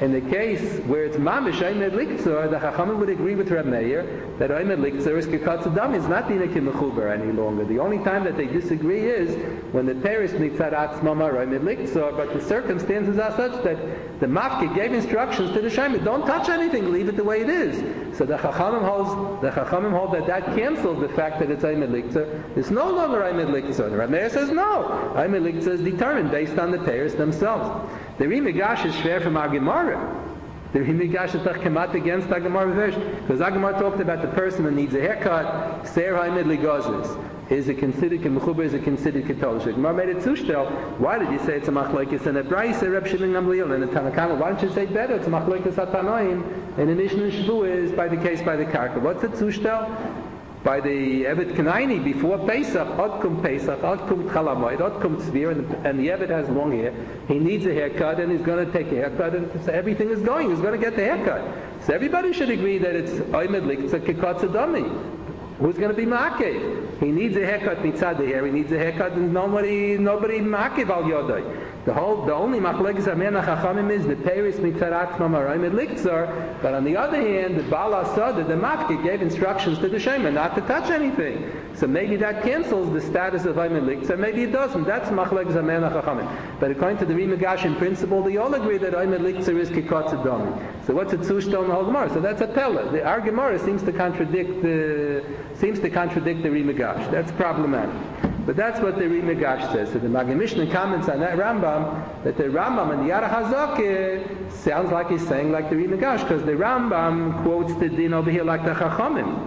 In the case where it's mamish oimed liktzor, the Chachamim would agree with Reb Meir that oimed liktzor is kekatz adam, is not dina kimechuber any longer. The only time that they disagree is when the teres mitzad atzmam are oimed liktzor, but the circumstances are such that the mafkid gave instructions to the shayma, don't touch anything, leave it the way it is. So the Chachamim hold that cancels the fact that it's oimed liktzor. It's no longer oimed liktzor. The Reb Meir says no. Oimed liktzor is determined based on the teres themselves. The Rimigash is schwer from our Gemara. The Rimigash is kemat against our Gemara version. Because our Gemara talked about the person who needs a haircut, Seir Ha'imid Ligozis. Is it considered Kemechuber, is it considered Ketolish? Gemara made it zushtel. Why did you say it's a machlekes and a Braisa, Reb Shimon Gamliel, and a Tanakama? Why don't you say better? It's a machlekes atanoim, and the Mishnah Shavu is by the case by the karka. What's it zushtel? By the Evet Kanaini before Pesach, Odkum Pesach, Odkum Chalamoid, Odkum Tzvir, and the Evet has long hair. He needs a haircut and he's going to take a haircut, and so everything is going. He's going to get the haircut. So everybody should agree that it's Oimed Liktzor Kekatz Adami. Who's going to be Ma'akev? He needs a haircut mitzad the hair. He needs a haircut, and nobody Ma'akev al Yodai. The only machlekes Amena Chachamim is the Peris mitzad atzmam are Oimed Liktzor, but on the other hand, the Baal Asada, the Mafkid, gave instructions to the Shema not to touch anything. So maybe that cancels the status of Oimed Liktzor, maybe it doesn't. That's machlekes Amena Chachamim. But according to the Rimigash in principle, they all agree that Oimed Liktzor is Kikotz Adami. So what's a Tzushtel in the whole Gemara? So that's a Pella. Our Gemara seems to contradict the Rimigash. That's problematic. But that's what the Rimigash says. So the Maggid Mishnah comments on that Rambam, that the Rambam and the Yarach HaZakeh sounds like he's saying like the Rimigash, because the Rambam quotes the din over here like the Chachamim.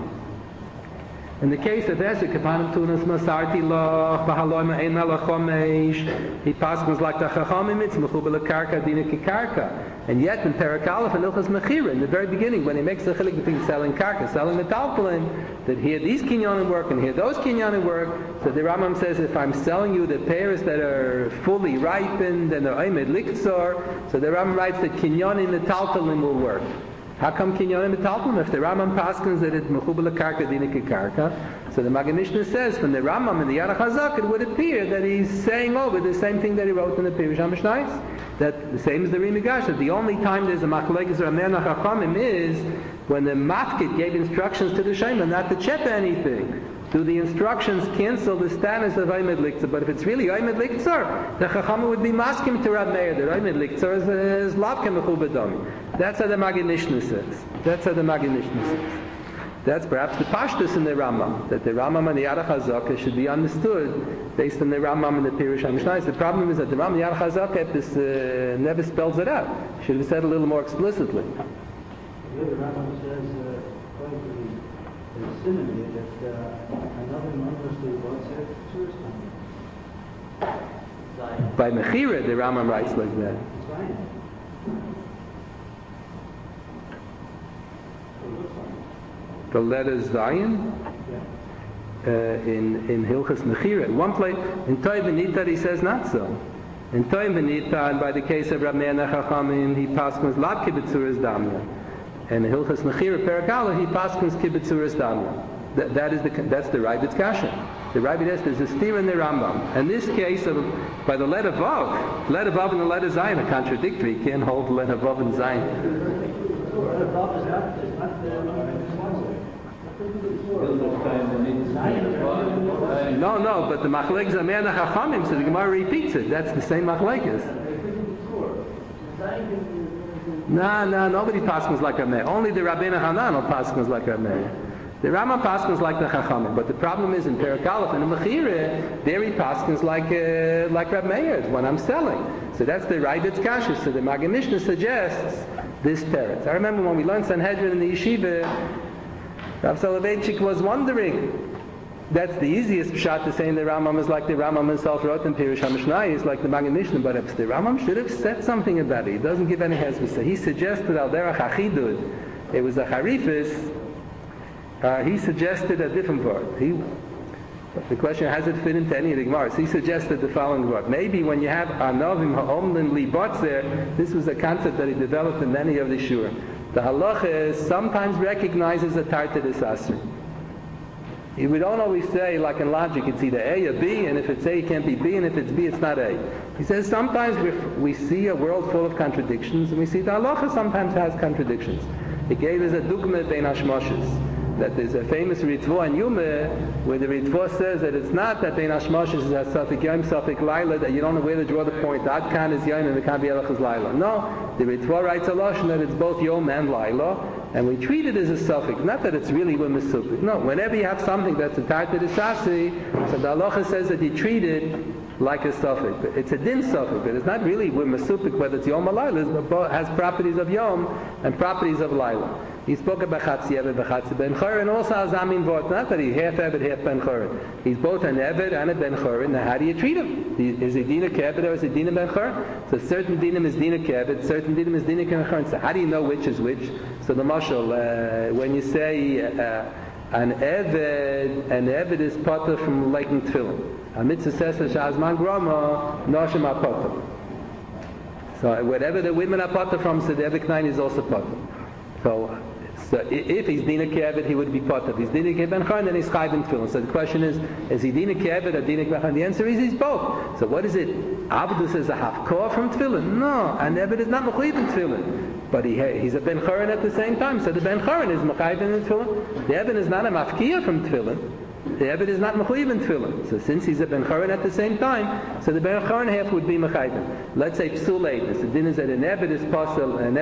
In the case of Ezek, Kapanim Tunas Masarti Loch, Bahaloim Ein Alachomesh, he passes like the Chachamim, it's Mechubel Karka, Dina Kikarka. And yet in Perek Aleph and Ilchas Mechira, in the very beginning, when he makes the chilik between selling karka, selling metaltalin, that here these kinyanim work and here those kinyanim work, so the Rambam says, if I'm selling you the pears that are fully ripened and are oimed liktzor, so the Rambam writes that kinyanim metaltalin will work. How come kinyanim metaltalin? If the Rambam paskins that it's mechubel karka dina kikarka, so the Maggid Mishnah says from the Rambam and the Yarach HaZak, it would appear that he's saying over the same thing that he wrote in the Pirush HaMishnayos. That the same as the Rimigash, that the only time there's a machlekes or a Amena Chachamim is when the Mafkid gave instructions to the Shema not to chep anything. Do the instructions cancel the status of Oimed Liktzor? But if it's really Oimed Liktzor, the Chachamim would be maskim to Reb Meir that Oimed Liktzor is Lavke Mechubed Dami. That's how the Maggid Mishnah says. That's perhaps the pashtus in the Rambam, that the Rambam and the Yarach HaZakeh should be understood based on the Rambam and the Pirush HaMishnayos. The problem is that the Rambam and the Yarach HaZakeh never spells it out. Should have said a little more explicitly. The Rambam says, according to the synonym, that another non-Muslim God said tourist time. By Mechira, the Rambam writes like that. Zion. The letter Zion in Hilchas Mechira. At one place, in Toy Benita, he says not so. In Toy Benita, and by the case of Rabbi Meir Chachamim, he paskins Lab Kibitzuras Damya. And in Hilchas Mechira Perikala, he paskins Kibitzuras Damya. That's the Rabbit's Kasha. The Rabbit says there's a steer in the Rambam. And this case by the letter Vav and the letter Zion are contradictory. You can't hold the letter Vav and Zion. No, but the machlekes are Amena Chachamim, so the Gemara repeats it. That's the same machlekes. No, nobody paskins like Reb Meir. Only the Rabbeinu Hanan paskins like Reb Meir. The Rambam paskins like the Chachamim, but the problem is in Perek Aleph and in Mechira, there he paskins like Reb Meir when I'm selling. So that's the Rabbit's Kasha. So the Maggid Mishnah suggests this teretz. I remember when we learned Sanhedrin in the yeshiva, Rav Soloveitchik was wondering. That's the easiest pshat to say in the Rambam is like the Rambam himself wrote in Pirush HaMishnayos, like the Maggid Mishnah, but if the Rambam should have said something about it. He doesn't give any hezbollah. He suggested al derech achidud. It was a harifis. He suggested a different word. The question, has it fit into any of the Gemaras? He suggested the following word. Maybe when you have anovim ha'omlin li botzer, this was a concept that he developed in many of the shurim. The halacha sometimes recognizes a tartidus asr. We don't always say, like in logic, it's either A or B, and if it's A, it can't be B, and if it's B, it's not A. He says sometimes we see a world full of contradictions, and we see the halacha sometimes has contradictions. He gave us a dugma bein hashmoshes, that there's a famous Ritva in Yuma where the Ritva says that it's not that bein hashmoshes is a Safik Yom, Safik Laila, that you don't know where to draw the point. That kan is Yom and the kan bi'elach is Laila. No, the Ritva writes a lashon that it's both Yom and Laila, and we treat it as a suffix, not that it's really with Mesupik. No, whenever you have something that's a tarta de sasi, so the halacha says that you treat it like a suffix. It's a din suffix, but it's not really with Mesupik, whether it's Yom or Laila, it has properties of Yom and properties of Laila. He spoke about Chatzi Eved, Chatzi Ben Chor, and also Azamin Vort. Not that he's half Eved, half Ben Chor. He's both an Eved and a Ben Chor. Now, how do you treat him? Is he Dina Keved or is he Dina Ben Chor? So certain Dinim is Dina Keved, certain Dinim is Dina Ben Chor. So how do you know which is which? So the mashal, when you say an Eved is potter from lighting tefillin. A mitzvah says that Shazman Groma, Noshim are potter. So whatever the women are potter from, so the Eved Knain is also potter. So if he's Dina Ke'eved, he would be potter. If he's Dina Ke'eved Ben Chor, then he's Chayv in Tefillin. So the question is he Dina Ke'eved or Dina Ben Chor? The answer is he's both. So what is it? Abdus is a hafkor from Tefillin? No, and Eved is not Mechuyev in Tefillin. But he's a Ben Chorin at the same time. So the Ben Chorin is Mechuyev in Tefillin. The Eved is not a mafkiyah from Tefillin. The Eved is not Mechuyev in Tefillin. So since he's a Ben Chorin at the same time, so the Ben Chorin half would be Mechuyev. Let's say Psul Eidus. The din is that an Eved is Pasal, and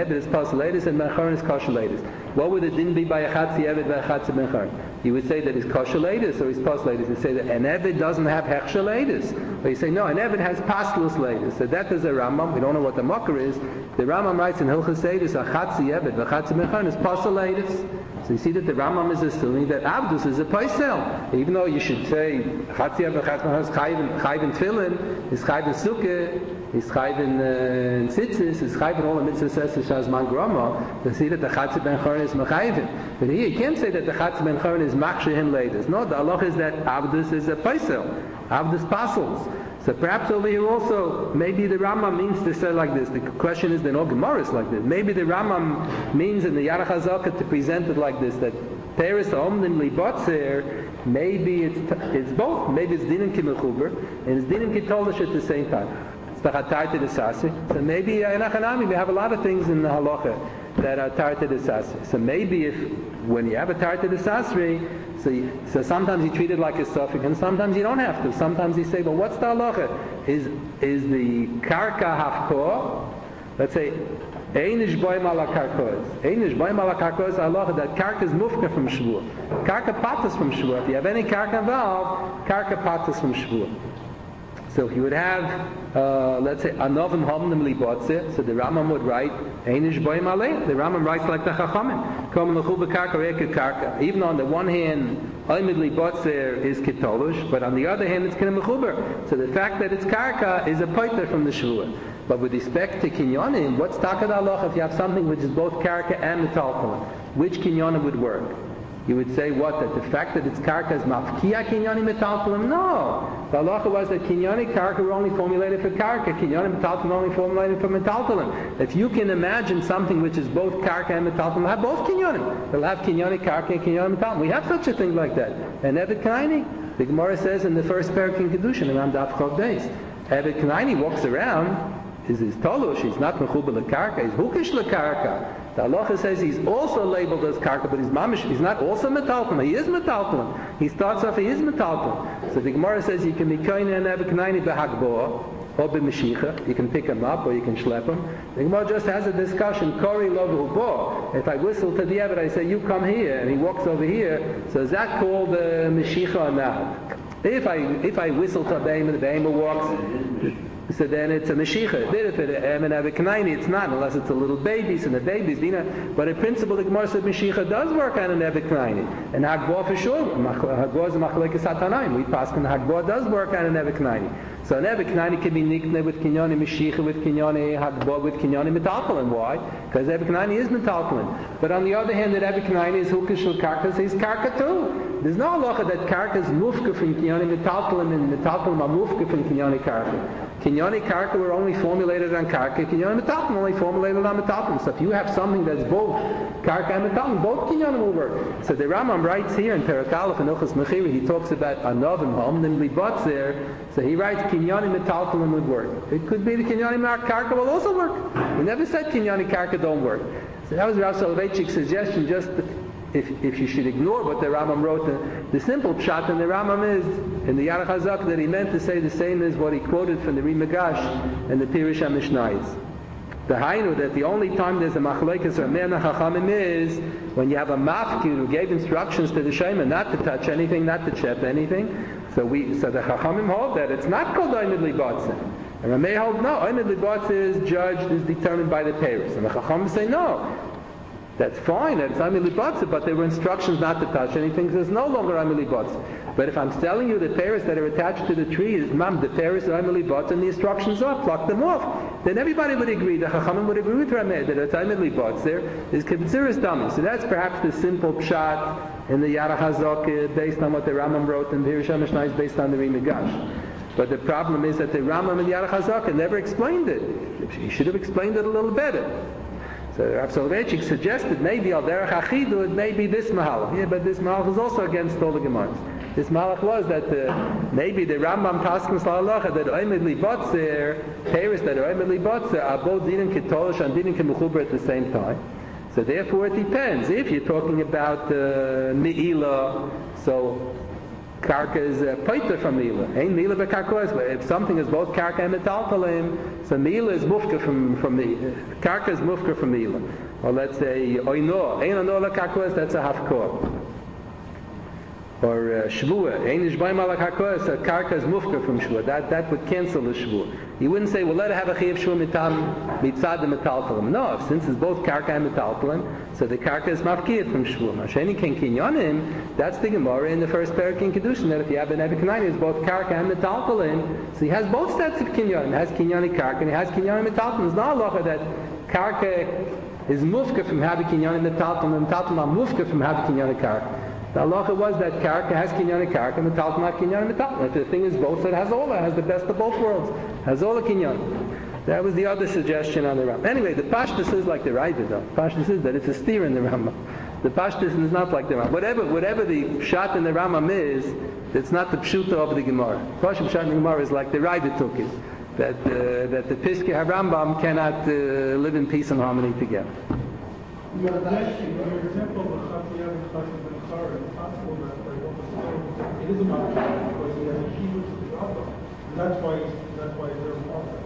Ben Chorin is Kosher Eidus. What would the din be by a Chatzi Eved by a Chatzi Ben Chorin? You would say that he's Kosher Eidus or he's Pasal Eidus. You say that an Eved doesn't have Hechsher Eidus. Or you say, no, an Eved has Paslus Eidus. So that is a Rambam. We don't know what the Makar is. The Rambam writes in Hilchas Eidus, a Chatzi Eved, a Chatzi Ben Chorin is Pasal Eidus. So you see that the Rambam is assuming that Abdus is a Paisel. Even though you should say Chatzi Eved, Chatzi Ben Chorin is Chayv in Tefillin, is Chayv in Sukkah, is Chayv in Tzitzis, is Chayv in all the mitzvahs says to Shazman Groma, to see that the Chatzi Ben Chorin is Mechayvin. But here you can't say that the Chatzi Ben Chorin is Machshehim Leidas. No, the Allah is that Abdus is a Paisel. Abdus Pasels. So perhaps over here also, maybe the Rambam means to say like this. The question is, then all Gemara is like this. Maybe the Rambam means in the Yarach HaZakah to present it like this, that Teres Omdim Libotzer, maybe it's both. Maybe it's Dinim Kimechuber, and it's Dinim Kitolish at the same time. It's the Hatarti de Sasi. So maybe in Achanami we have a lot of things in the Halacha that are Tarti de Sasi. So maybe when you have a Tarti de Sasri, so sometimes you treat it like a suffix, and sometimes you don't have to. Sometimes you say, well, what's the halacha? Is the karka hafkor? Let's say, einish boim ala karkos. Einish boim ala karkos halacha that karka is mufka from shvur. Karka patas from shvur. If you have any karka involved, karka patas from shvur. So if you would have, let's say, anovim homnim libotze, so the Rambam would write, einish boim aleh. The Rambam writes like the Chachamim. Kom lechu b'karka re'eket karka. Even on the one hand, oimid libotze is kitolush, but on the other hand, it's kinem mechuber. So the fact that it's karka is a poiter from the shvur. But with respect to kinyonim, what's takad aloch if you have something which is both karka and metaltalin? Which kinyonim would work? You would say what? That the fact that it's karka is mafkiya kinyani metaltalim? No. The halacha was that kinyani karka were only formulated for karka. Kinyani metaltalim only formulated for metaltalim. If you can imagine something which is both karka and metaltalim, have both kinyanim. They'll have kinyani karka and kinyani metaltalim. We have such a thing like that. And Eved Knaini, the Gemara says in the first parak in Kedushin, around Daf Chov Beis, Eved Knaini walks around, is tolush, he's not mechubel lekarka, he's hukish lekarka. The halacha says he's also labeled as karka, but he's not also metaltalin. He is metaltalin. He starts off, he is metaltalin. So the Gemara says you can be koine and Eved Knaini b'hagboah, or b'meshicha. You can pick him up, or you can schlep him. The Gemara just has a discussion, kori lovu bo. If I whistle to the Eved, I say, you come here, and he walks over here, so is that called meshicha or not? If I whistle to a behemoth, and the behemoth walks, so then it's a Mashiach. If it's not, unless it's a little baby, so the baby's Dina. But in principle, the Gemara said Mashiach does work on an Eved Knaini. And Hagbah for sure. Hagbah is a Machlekes Hatanaim. We pass on Hagbah does work on an Eved Knaini. So an Eved Knaini can be nikne with Kinyani Mashiach, with Kinyani Hagbah, with Kinyani Metaltalin. Why? Because Eved Knaini is Metaltalin. But on the other hand, that Eved Knaini is Hukish Karka, so he's Karka too. There's no halacha that Karka is Mufka from Kinyani Metaltalin, and Metaltalin are Mufka from Kinyani Karka. Kinyani karka were only formulated on karka. Kinyani metalton only formulated on metalton. So if you have something that's both karka and metalton, both kinyanim will work. So the Rambam writes here in Perek Aleph in Ilchos Mechira, he talks about anovim hom, then libotz there. So he writes kinyani metalton would work. It could be the kinyani karka will also work. We never said kinyani karka don't work. So that was Rav Soloveitchik's suggestion, just if you should ignore what the Rambam wrote, the simple pshat in the Rambam is, in the Yarach HaZak, that he meant to say the same as what he quoted from the Rimagash and the Pirush HaMishnayos. The Hainu, that the only time there's a machlokes or a Me'ana Chachamim is when you have a mafkir who gave instructions to the Shema not to touch anything, not to chep anything. So the Chachamim hold that it's not called Oimid Libatze. And Rameh hold no, Oimid Libatze is judged, is determined by the Paris. And the Chachamim say no. That's fine, that's Amili Batza, but there were instructions not to touch anything, so there's no longer Amili Batza. But if I'm telling you the pears that are attached to the tree is, the pears are Amili Batza, and the instructions are, pluck them off, then everybody would agree, the Chachamim would agree with Rameh, that it's Amili Batza, there is Kibitziris Dami. So that's perhaps the simple pshat in the Yarach HaZak, based on what the Rambam wrote, and the Pirush HaMishnayos is based on the Rimagash. But the problem is that the Rambam and the Yarach HaZak never explained it. He should have explained it a little better. So Rav Soloveitchik suggested maybe al derech achidu it may be this mahalach. Yeah, but this mahalach is also against all the Gemaras. This mahalach was that maybe the Rambam Paskins La'alacha that oimid libotzer, peris that are oimid libotzer are both dinin ketolish and dinin kemechuber at the same time. So therefore it depends. If you're talking about me'ila, so karka is poiter from meila. Ain't meila bekarkois. If something is both karka and metaltalim, so meila is mufka from karka is mufka from meila. Or let's say oino, ain't oino lekarkois. That's a hafkor. Or shvua, ain't ishbayim lekarkois. So karka is mufka from shvua. That would cancel the shvua. You wouldn't say, well, let her have a chiyav shvua mitzad the metaltalim. No, since it's both karka and metaltalim, so the karka is mafkiyat from shvua. Masheni ken kinyanim. That's the Gemara in the first parak in Kedushin, that if you have an Nebuchadnezzar, it's both karka and metaltalim. So he has both sets of kinyanim. He has kinyani karka and he has kinyani metaltalim. There's no halacha that karka is mufka from having kinyani metaltalim and metaltalim are mufka from having kinyani karka. The halacha was that karka has kinyani karka and metaltalim have kinyani metaltalim. If the thing is both, so it has all that. It has the best of both worlds. It has all the kinyani. That was the other suggestion on the Rambam. Anyway, the Pashtus is like the Raida though. Pashtus is that it's a steer in the Rambam. The Pashtus is not like the Rambam. Whatever the pshat in the Rambam is, it's not the pshuta of the Gemara. Pashtus pshat in the Gemara is like the Raida took it. That the Piskei HaRambam cannot live in peace and harmony together. Your example of Chatziyav and Chassid Ben Chara, it's possible that it is about because he has a kibbutz to the Rabbah. That's why they're involved.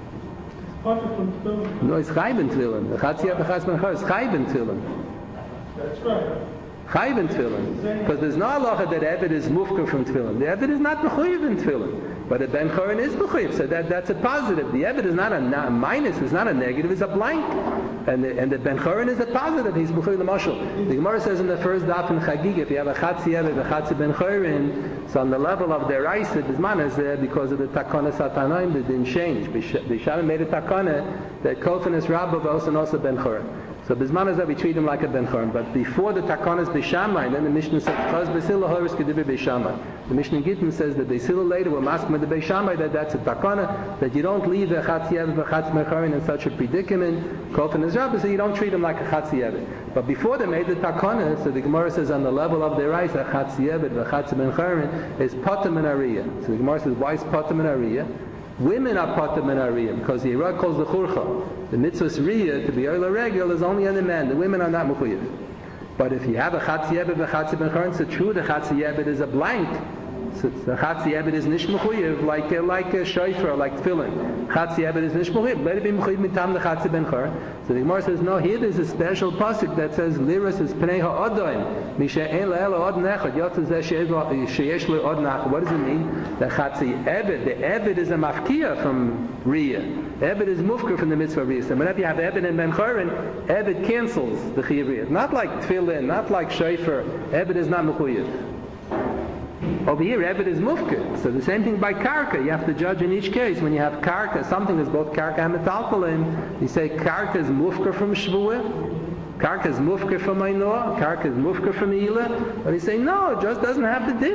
No, it's Chayben Tefillin. The Chatziyav and Chassid Ben Chara is Chayben Tefillin. That's right. Chayben Tefillin. Because there's no halacha that Eved is mufka from Tefillin. The Eved is not mechuyev in Tefillin. But a Ben Chorin is mechuyev, so that's a positive. The Eved is not a minus, it's not a negative, it's a blank. And the Ben Chorin is a positive, he's mechuyev the mashal. The Gemara says in the first daf in Chagig, if you have a Chatzi Eved, a Chatzi Ben Chorin, so on the level of their Raisa, Bisman is there because of the Takana Satanaim, they didn't change. Bishalim made a Takana that Kofin is Rabba, and also Ben Chorin. So Bisman is that we treat him like a Ben Chorin. But before the Takanas Bishamai, then the Mishnah says, Chaz Besila Horis Kedibi Bishamai. The Mishnah Gittin says that Besila later will mask with the Bishamai, that's a Takana, that you don't leave a Chatziyev, a Chatz Mechorin in such a predicament, Kofin is Rabba, so you don't treat him like a Chatziyev. But before they made the Takana, so the Gemara says on the level of their eyes, a Chatziyev, a Chatz Mechorin is Potem and Ariyah. So the Gemara says, why is Potem and Ariyah? Women are Potem and Ariyah, because the Iraq calls the Churcha. The mitzvah's Riyah, to be Oila Regel, is only on the men. The women are not Mechuyev. But if you have a Chatziyev, a Chatzi Ben Chorin, so true, the Chatziyev is a blank. So the Chatziyev is Nish Mechuyev, like a Shofar, like Tefillin. Chatziyev is Nish Mechuyev. Let it be Mechuyev mitam the Chatzi Ben Chorin. So the Gemara says, no, here there's a special pasuk that says, Liras is Pnei Ha'odoim, Misha Ein La'el Od Nechad, Yotzah Zeh Sheyesh Le Od Nechad. What does it mean? The Chatziyev, the Eved is a mafkia from Riyah. Eved is mufker from the mitzvah Riyah. So whenever you have Eved and Ben Chorin, Eved cancels the Chiyuv Riyah. Not like Tefillin, not like Shofar. Eved is not Mechuyev. Over here, Eved is mufker. So the same thing by karka. You have to judge in each case. When you have karka, something is both karka and metaltalim, you say karka is mufker from shvuah, Karka is mufker from Ainoah, Karka is mufker from Eilah. But he say, no, it just doesn't have the din.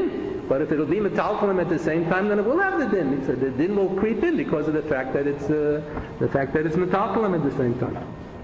But if it'll be metalkalim at the same time, then it will have the din. So the din will creep in because of the fact that it's metalkalim at the same time.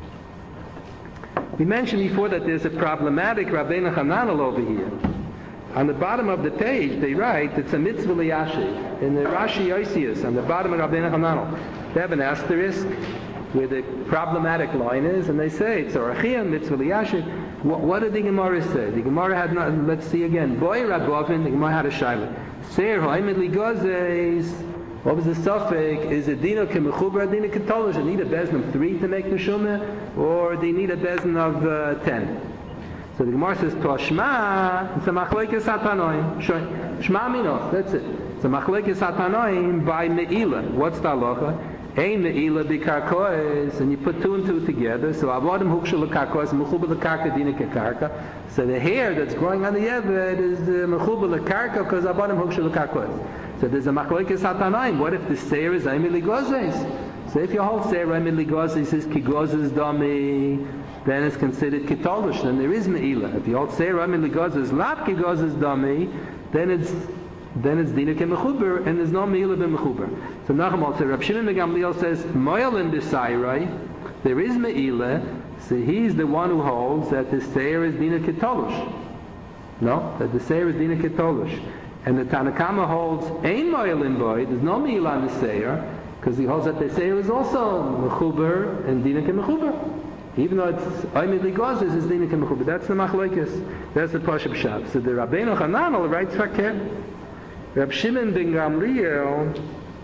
We mentioned before that there's a problematic Rabbeinu Hananel over here. On the bottom of the page, they write it's a mitzvah liyashi. In the Rashi Yosius, on the bottom of Rabbeinu Hananel, they have an asterisk where the problematic line is, and they say it's orachiyah mitzvah liyashi. What did the Gemara say? The Gemara had not. Let's see again. Boy Rabovin, the Gemara had a shaila. Seir ha'imid ligozes. What was the suffix? Is it dino kemechuber, dino ketolish? They need a bezin of 3 to make the shumah, or they need a bezin of 10? So the Gemara says, Toshma, it's a machlekes hatanoim. Shma minos, that's it. It's a machlekes hatanoim by me'ila. What's the halacha? Ein me'ila b'karkoes, and you put 2 and 2 together. So avodim hukshu l'karkoes, mechuba l'karka, dina kekarka. So the hair that's growing on the eved is mechuba l'karka, because avodim hukshu l'karkoes. So there's a machlekes hatanoim. What if the seir is aimid ligozes? So if your whole seir aimid ligozes is kigozes dami, then it's considered kitolish. Then there is me'ila. If the old seir aimid ligozes lav kigozes dami, then it's dina kemechuber, and there's no me'ila b'mechuber. So Nachum says, Rab Shimon ben Gamliel says, mo'elin b'sayrai, there is me'ila, so he's the one who holds that the seir is dina kitolish. No, that the seir is dina kitolish. And the Tanakama holds, ein mo'elin boy, there's no me'ila on the seir, because he holds that the seir is also mechuber and dina kemechuber. Even though it's Oymid Ligozes, it's Dina Kemechuber. That's the Machlokes. That's the Pashup Shab. So the Rabbeinu Hananel writes Fakir. Rab Shimon ben Gamliel,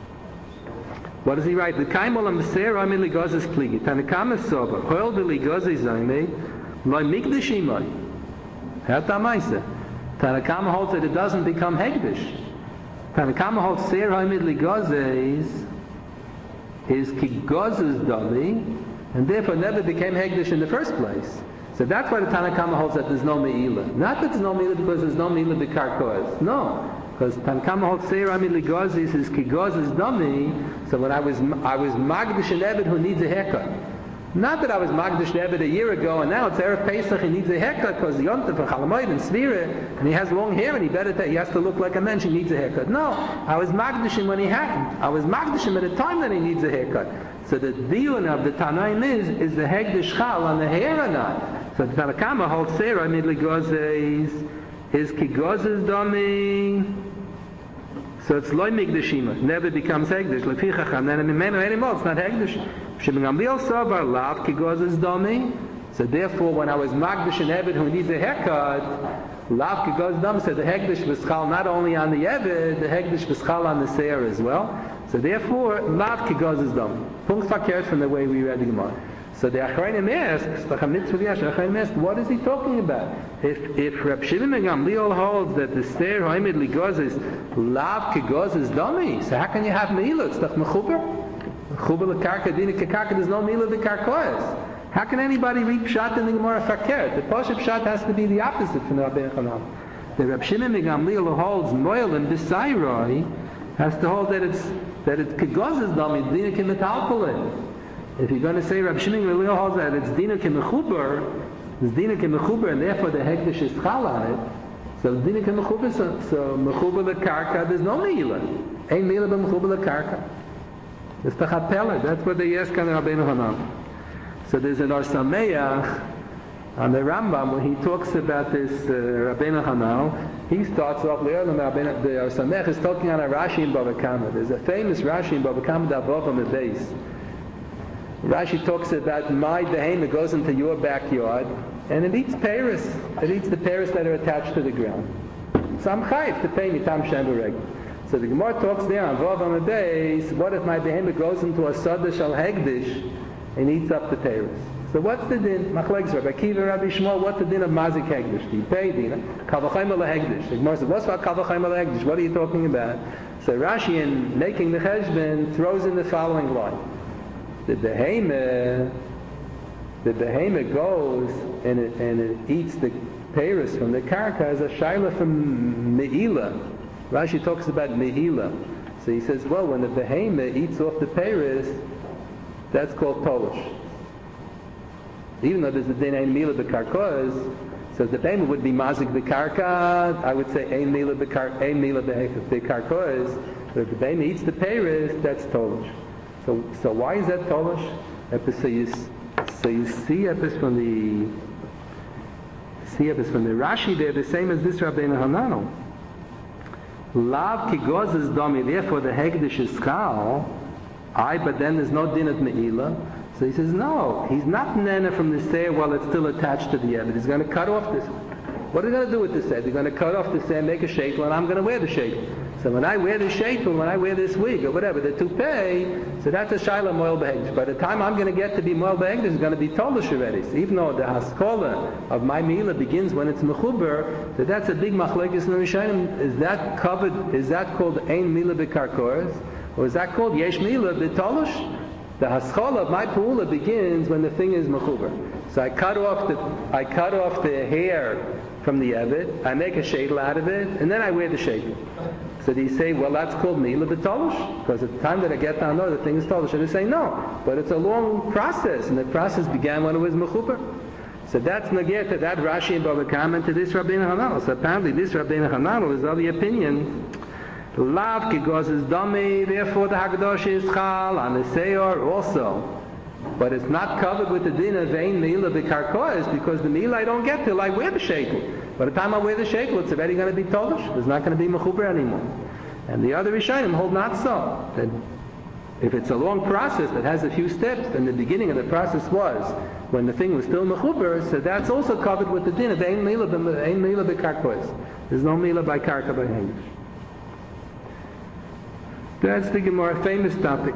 what does he write? The Kaimol am Seir Oymid Ligozes Kligi. Tanakama Soba. Hoel de Ligozes Zayme. Loi Mikdashimoi. Hata Maisa. Tanakama holds that it doesn't become Hegdish. Tanakama holds Seir Oymid Ligozes is Kigozes Dali, and therefore never became Hegdish in the first place. So that's why the Tanakama holds that there's no Me'ila. Not that there's no Me'ila because there's no Me'ila b'karkoas. No. Because Tanakama holds Seir Ami Ligozis is Kigozis Dami. So when I was Magdish an Ebed who needs a haircut. Not that I was Magdish an Ebed a year ago and now it's Erev Pesach, he needs a haircut because the Yontif and Chalamoid and Svira, and he has long hair and he has to look like a mensch, he needs a haircut. No. I was Magdish him when he hadn't. I was Magdish him at a time that he needs a haircut. So the dealing of the Tanaim is the Hegdish Chal on the hair or not? So the Tanakama holds Seir Ami Ligozis is Kigozis Dami. So it's loy migdashima, never becomes hegdish. Lefi chacham, then anymore, it's not hegdish. Shimon Gamliel savar lav kigozes dami. So therefore, when I was magdish an eved who needs a haircut, lav kigozes dami. So the hegdish was chal not only on the eved, the hegdish was chal on the seir as well. So therefore, lav kigozes dami. Punkt verkehrt from the way we read the Gemara. So the Achrayim asks, what is he talking about? If Rab Shimon ben Gamliel holds that the Seir Ha'imid Ligoz is lav kigoz is dami, so how can you have meila? It's doch mechuber. Mechuber l'karka dina kekarka. There's no meila b'karkoas. How can anybody read pshat in the Gemara fakir? The Pashup pshat has to be the opposite from the Rabbeinu Hananel. The Rab Shimon ben Gamliel who holds moil and b'sayroi has to hold that it's kigoz is dami dina kemetalpulin. If you're going to say Rab Shimon Gamliel holds that it's dina kemechuber, and therefore the hekdesh is chal on it, so dina kemechuber, so mechuber lekarka, there's no meila. Ain't meila but mechuber lekarka. It's the chapeler. That's what they ask on the Rabbeinu Hananel. So there's an Or Sameach on the Rambam when he talks about this Rabbeinu Hananel. He starts off the Or Sameach is talking on a Rashi in Bava Kama. There's a famous Rashi in Bava Kama that above on the base. Rashi talks about my behema goes into your backyard and it eats paris. It eats the paris that are attached to the ground. So I'm chayiv to pay me tam shem v'regel. So the Gemara talks there on Vav on the base. What if my behema goes into a sada shal hegdish and eats up the paris? So what's the din? Machlekes Rabbi Akiva, Rabbi Shmuel. What's the din of mazik hegdish? Do you pay din? Kavachayim ala hegdish. The Gemara says, what's about kavachayim ala hegdish? What are you talking about? So Rashi, in making the cheshbon, throws in the following line. The behema goes and it eats the paris from the karka as a shaila from me'ila. Rashi talks about me'ila. So he says, well, when the behema eats off the paris, that's called tolish. Even though there's a din ein me'ila b'karkoz, So the behemoth would be mazik b'karka. I would say ein mila b'karkois. But if the behemoth eats the peiros, that's tolish. So why is that tolish? So you see from the Rashi there, the same as this Rabbeinu Hananel. Lav kigoz is domi. Therefore, the hegdish is schal. But then there's no din at meila. So he says, no, he's not nena from the seir while it's still attached to the evid. He's going to cut off this. What are they going to do with the seir? They're going to cut off the seir, make a shekel, and I'm going to wear the shekel. So when I wear the shekel, when I wear this wig, or whatever, the toupee, so that's a shaila moel behegdish. By the time I'm going to get to be moel behegdish, it's going to be tolish already. So even though the haskola of my milah begins when it's mechuber, so that's a big machlekes in the Rishonim. Is that covered, is that called ein milah b'karkoros? Or is that called yesh milah b'tolish? The haskola of my pu'ula begins when the thing is mechuber. So I cut off the hair from the evid, I make a shadel out of it, and then I wear the shadel. So they say, well, that's called milah b'tolish, because at the time that I get down there, the thing is tolish. And they say, no, but it's a long process, and the process began when it was mechuber. So that's nagir to that Rashi and Baba Kama to this Rabbeinu Hananel. So apparently this Rabbeinu Hananel is of the opinion, Lav kigoz is dami, therefore the Hakadosh is chal, and the seyor also. But it's not covered with the din of ein milah b'karkois, because the milah I don't get till I wear the shekel. By the time I wear the shekel, it's already going to be tolish. It's not going to be mechuber anymore. And the other Rishonim hold not so. That if it's a long process that has a few steps, then the beginning of the process was when the thing was still mechuber, so that's also covered with the din of ein milah b'karkois. There's no milah by karka by hengish. That's the Gemara, famous topic.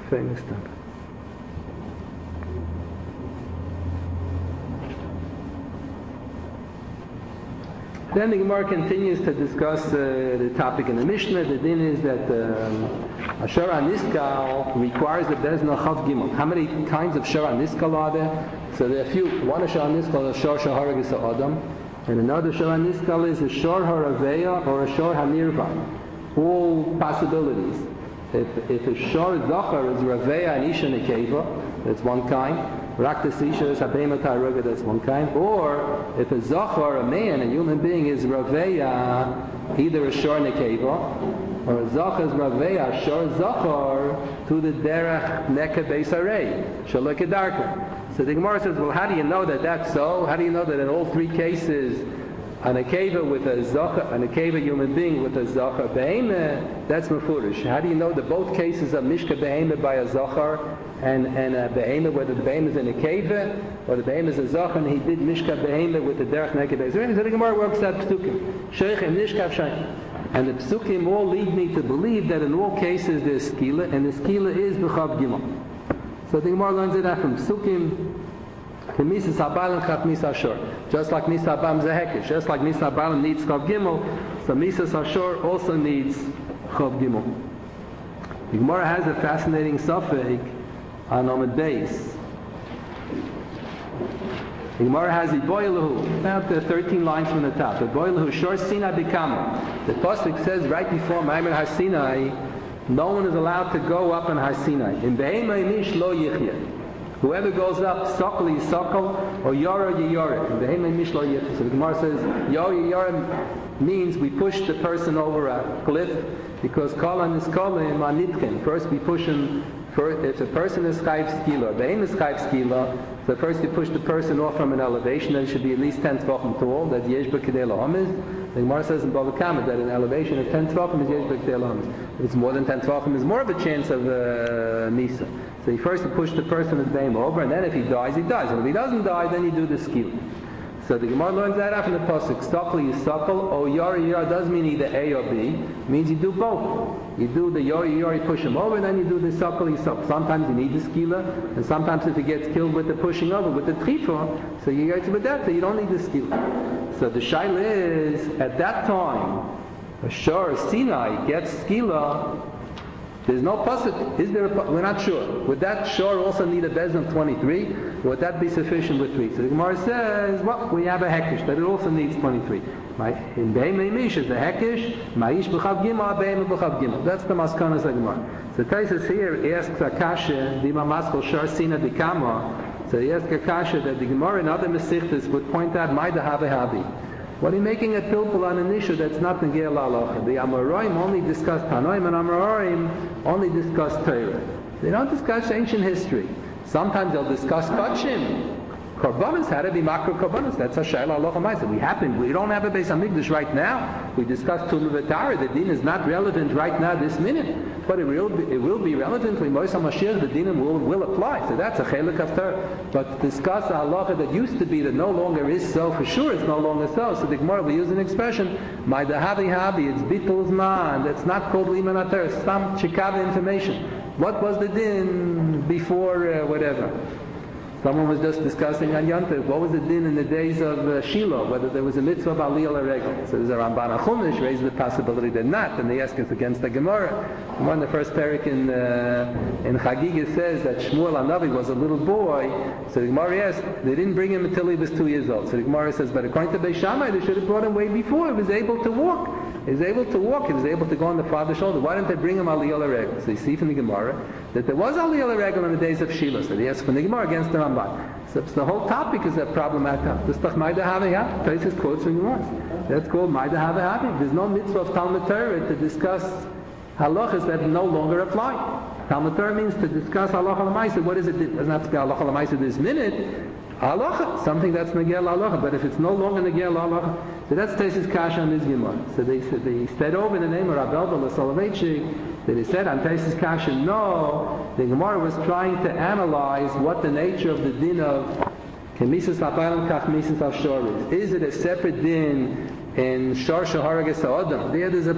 Then the Gemara continues to discuss the topic in the Mishnah. The din is that Ashar HaNiskal requires the Bezna Chav Gimel. How many kinds of Ashar HaNiskal are there? So there are a few. One Ashar HaNiskal is Ashar Shaharag is Adam, and another Ashar HaNiskal is Ashar HaRaveya or Ashar HaNirva. All possibilities. If a Shor Zachar is Raveya and Isha Nekeva, that's one kind. Raktas Isha is Habema Taruga, that's one kind. Or if a Zachar, a man, a human being, is Raveya, either a Shor Nekeva, or a Zachar is Raveya, Shor Zachar, to the Derech Neka Beisarei, Shalok Edarka. So the Gemara says, well, how do you know that that's so? How do you know that in all three cases, an akeva with a zachar, an akeva human being with a zachar behemah, that's mefurish. How do you know that both cases are mishka behemah by a zachar and a behemah, whether the behemah is an akeva or the behemah is a zachar, and he did mishka behemah with the derech nekeh. So the Gemara works out psukim. Sheikh and nishkav shaykh. And the psukim all lead me to believe that in all cases there's skila, and the skila is b'chav gimel. So the Gemara learns it out from psukim. Just like Misa Balam Zehekish, just like Misa Balam needs Chav Gimel, so Misa Sashor also needs Chav Gimel. The Gemara has a fascinating suffix on Omid Beis. The Gemara has Iboilahu, about 13 lines from the top. Iboilahu Shor Sinai Bikama. The pasuk says right before Ma'amar Har Sinai, no one is allowed to go up on Har Sinai. In Behema Imish Lo Yichya. Whoever goes up, Sokol Yisokol, or Yora Yiyora. So the Gemara says, Yora Yiyora means we push the person over a cliff, because Kolan is Kolan Manitkin. First we push him, if a person is Chayv Skila, Behem is Chayv Skila, so first you push the person off from an elevation that should be at least 10 Tvachim tall, that Yesh B'Kedei L'Homiz. The Gemara says in Bava Kama that an elevation of 10 Tvachim is Yesh B'Kedei L'Homiz. If it's more than 10 Tvachim, there's more of a chance of Misa. So you first push the person with Behem over, and then if he dies, he dies. And if he doesn't die, then you do the Skila. So the Gemara learns that out from the pasuk. Sokol Yisokol, or Yori Yori does mean either A or B. It means you do both. You do the Yori Yori, push him over, and then you do the Sokol Yisokol. Sometimes you need the skila, and sometimes if he gets killed with the pushing over, with the trifa, so you get with that, so you don't need the skila. So the shaila is, at that time, a Shor Sinai gets skila. There's no pasuk. Is there a pasuk? We're not sure. Would that shore also need a bezin of 23? Or would that be sufficient with 3? So the Gemara says, well, we have a hekish, that it also needs 23. In Behemah Mish is the hekish, Ma'ish b'chav gimel, Behemah b'chav gimel. That's the maskanas of the Gemara. So Taisus here asks Akasha, Dima maskol shar sina dikama, So he asked a kasha that the Gemara and other Mesichtas would point out, Maida Havi Havi. What are you making a pilpul on an issue that's not Negea La'alacha? The Amoraim only discuss Tanoim, and Amoraim only discuss Torah. They don't discuss ancient history. Sometimes they'll discuss Kachim. Korbanos had to be makro korbanos. That's a shayla halacha ma'aseh. We don't have a Beis Hamikdash right now. We discussed Tunu v'Tara. The din is not relevant right now, this minute. But it will be relevant when Moshe Mashiach. The din will apply. So that's a chelik of Torah. But to discuss a halacha that used to be that no longer is so, for sure it's no longer so. So the Gemara will use an expression, Maida Havi Havi. It's bittul zman. That's not called liman ater. Some chikava information. What was the din before whatever? Someone was just discussing on Yom Tov, what was the din in the days of Shiloh, whether there was a mitzvah of Aliyah Regel. So there's a Ramban HaChumash raised the possibility that not, and they ask us against the Gemara. And one of the first parak in Chagiga says that Shmuel HaNavi was a little boy, so the Gemara asks, they didn't bring him until he was 2 years old. So the Gemara says, but according to Beis Shammai, they should have brought him way before, he was able to walk. He was able to walk, he was able to go on the father's shoulder. Why didn't they bring him Aliyah Regel? So you see from the Gemara that there was Aliyah Regel in the days of Shiloh. So they ask from the Gemara against the Ramban. So the whole topic is a problematic topic. This is Maida Havi Havi. Places quotes from Gemara. That's called Maida Havi Havi. There's no mitzvah of Talmud Torah to discuss halachas that no longer apply. Talmud Torah means to discuss halacha l'maisa. What is it? It doesn't have to be halacha l'maisa this minute. Halacha, something that's negel halacha. But if it's no longer negel halacha, so that's Tesis Kasha on this Gemara. So they said over in the name of Rabbi Elda L'Soloveitchik, they said on Tesis Kasha, no, the Gemara was trying to analyze what the nature of the din of Kemisas Abayim Kach Misas Avshor is. Is it a separate din in Shor Shaharagas Ha'odam? There's a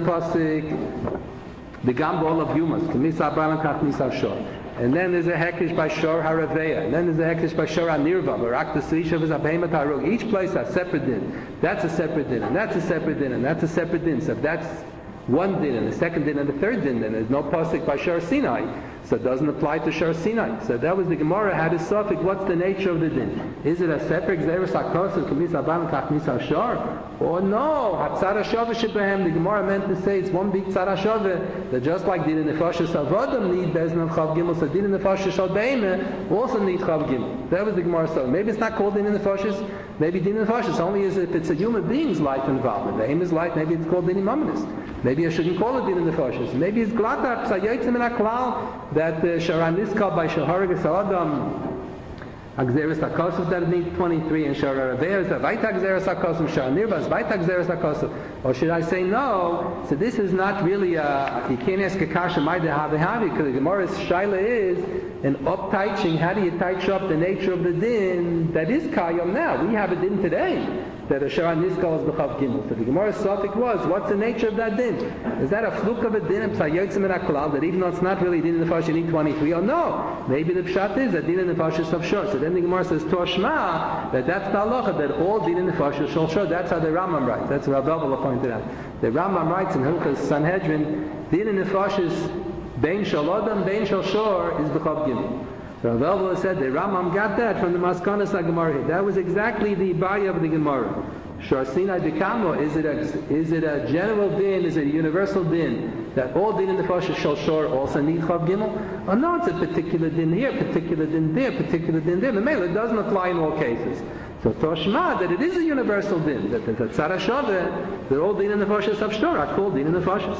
pasuk, the Gambol of Yumas, Kemisas Abayim Kach Misas Avshor. And then there's a hekesh by Shor Haraveya. And then there's a hekesh by Shor Hanirva. Barak the Srishav is a Behemoth Harug. Each place has separate din. That's a separate din. And that's a separate din. And that's a separate din. So if that's one din and the second din and the third din, then there's no pasuk by Shor Sinai. So it doesn't apply to Shor Sinai. So that was the Gemara had a suffix. What's the nature of the din? Is it a separate Gzeres HaKosos, Kemis Abam Kachmis HaShor? Or no, Hatzara Shavah Shebehem. The Gemara meant to say it's one big Tzara Shavah, that just like Din in the Nefashos Avodim need Bezin of Chav Gimel, so Din in the Nefashos Shal Be'emeh also need Chav Gimel. That was the Gemara. So maybe it's not called Din in the Nefashos, maybe Din in the Nefashos only is if it's a human being's life involved. The aim is life, maybe it's called Din in Mamonis. Maybe I shouldn't call it Din in the Nefashos. Maybe it's Glatar Psayotzim in Aklal, that Sharan Niskal by Shaharagas Adam Agzeres HaKosos that need 23 and Shara Raveh is a Vaita Agzeres HaKosos, Shara Nirva is Vaita Agzeres HaKosos. Or should I say no? So this is not really you can't ask a Kasha Maida Havi Havi because the Gemara's Shaila is an up-taiching. How do you taich up the nature of the din that is Kayom now? We have a din today that a Shara Niskal is B'chav Gimel. So the Gemara's suffix was, what's the nature of that din? Is that a fluk of a din in Psayotzim and Aklal that even though it's not really din in the Fash, you need 23? Or no, maybe the Pshat is that din in the Fash is of short. So then the Gemara says, Toshma, that's the halacha, that all din in the Fash is short. That's how the Rambam writes. That's what Rabbi Elda pointed out. The Rambam writes in Hilchas Sanhedrin, din in the Fash is Bein Shal Adam, Bein Shal Shor is B'chav Gimel. So Rabbi Elda said the Rambam got that from the Maskanas HaGemara. That was exactly the Baya of the Gemara. Shor Sinai Dekamo, is it a general din, is it a universal din, that all din in the Fash Shal Shor also need Chav Gimel? Or no, it's a particular din here, particular din there, particular din there. The mail, it doesn't apply in all cases. So Toshma, that it is a universal din, that the Tzara Shaveh, that all din in the Fash Shal Shor are called din in the Fash.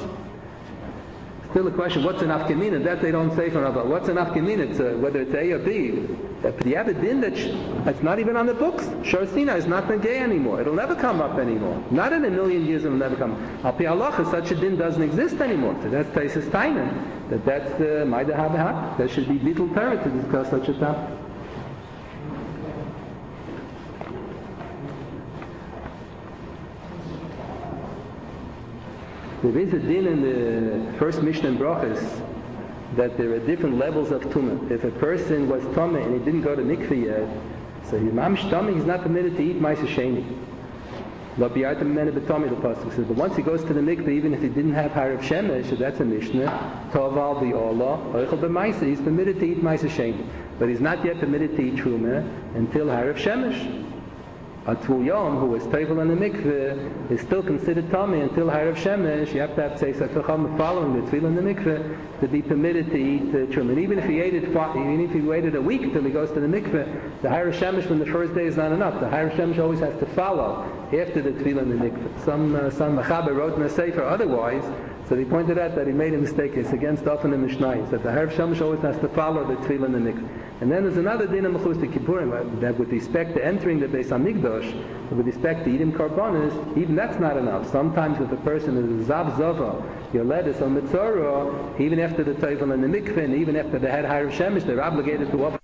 Still a question, what's an afkamina? That they don't say from Rabbi. What's an afkamina? Whether it's A or B. But you have a din that's not even on the books. Shor Sinai is not gay anymore. It'll never come up anymore. Not in a million years it'll never come up. Al Pi Halacha, such a din doesn't exist anymore. So that's Taisus Tainan. That's the Maida Havi. There should be little Torah to discuss such a topic. There is a din in the first Mishnah in Brachos that there are different levels of tumah. If a person was tumah and he didn't go to mikveh yet, so his mam's tumah, he's not permitted to eat ma'aser sheni. But once he goes to the mikveh, even if he didn't have harav shemesh, so that's a Mishnah, toval bi'olah, oichel b'ma'aser, he's permitted to eat ma'aser sheni. But he's not yet permitted to eat truma until harav shemesh. A Tvul Yom, who is Tevel in the mikveh, is still considered Tommy until Harav Shemesh. You have to have Tzeis HaTchacham following the Tefillah in the mikveh to be permitted to eat Truma. And even if he waited a week till he goes to the mikveh, the Harav Shemesh from the first day is not enough. The Harav Shemesh always has to follow after the Tefillah in the mikveh. Some Mechaber wrote in a Sefer otherwise, so he pointed out that he made a mistake. It's against often the Mishnah, that the Harav Shemesh always has to follow the Tefillah in the mikveh. And then there's another din of Mechus Kippurim, that with respect to entering the Beis HaMikdash, with respect to eating karbanos, even that's not enough. Sometimes if a person is a Zav Zava, Yoledis or Mitzorah, even after the Tevel and the mikveh, and even after they had Harav Shemesh, they're obligated to offer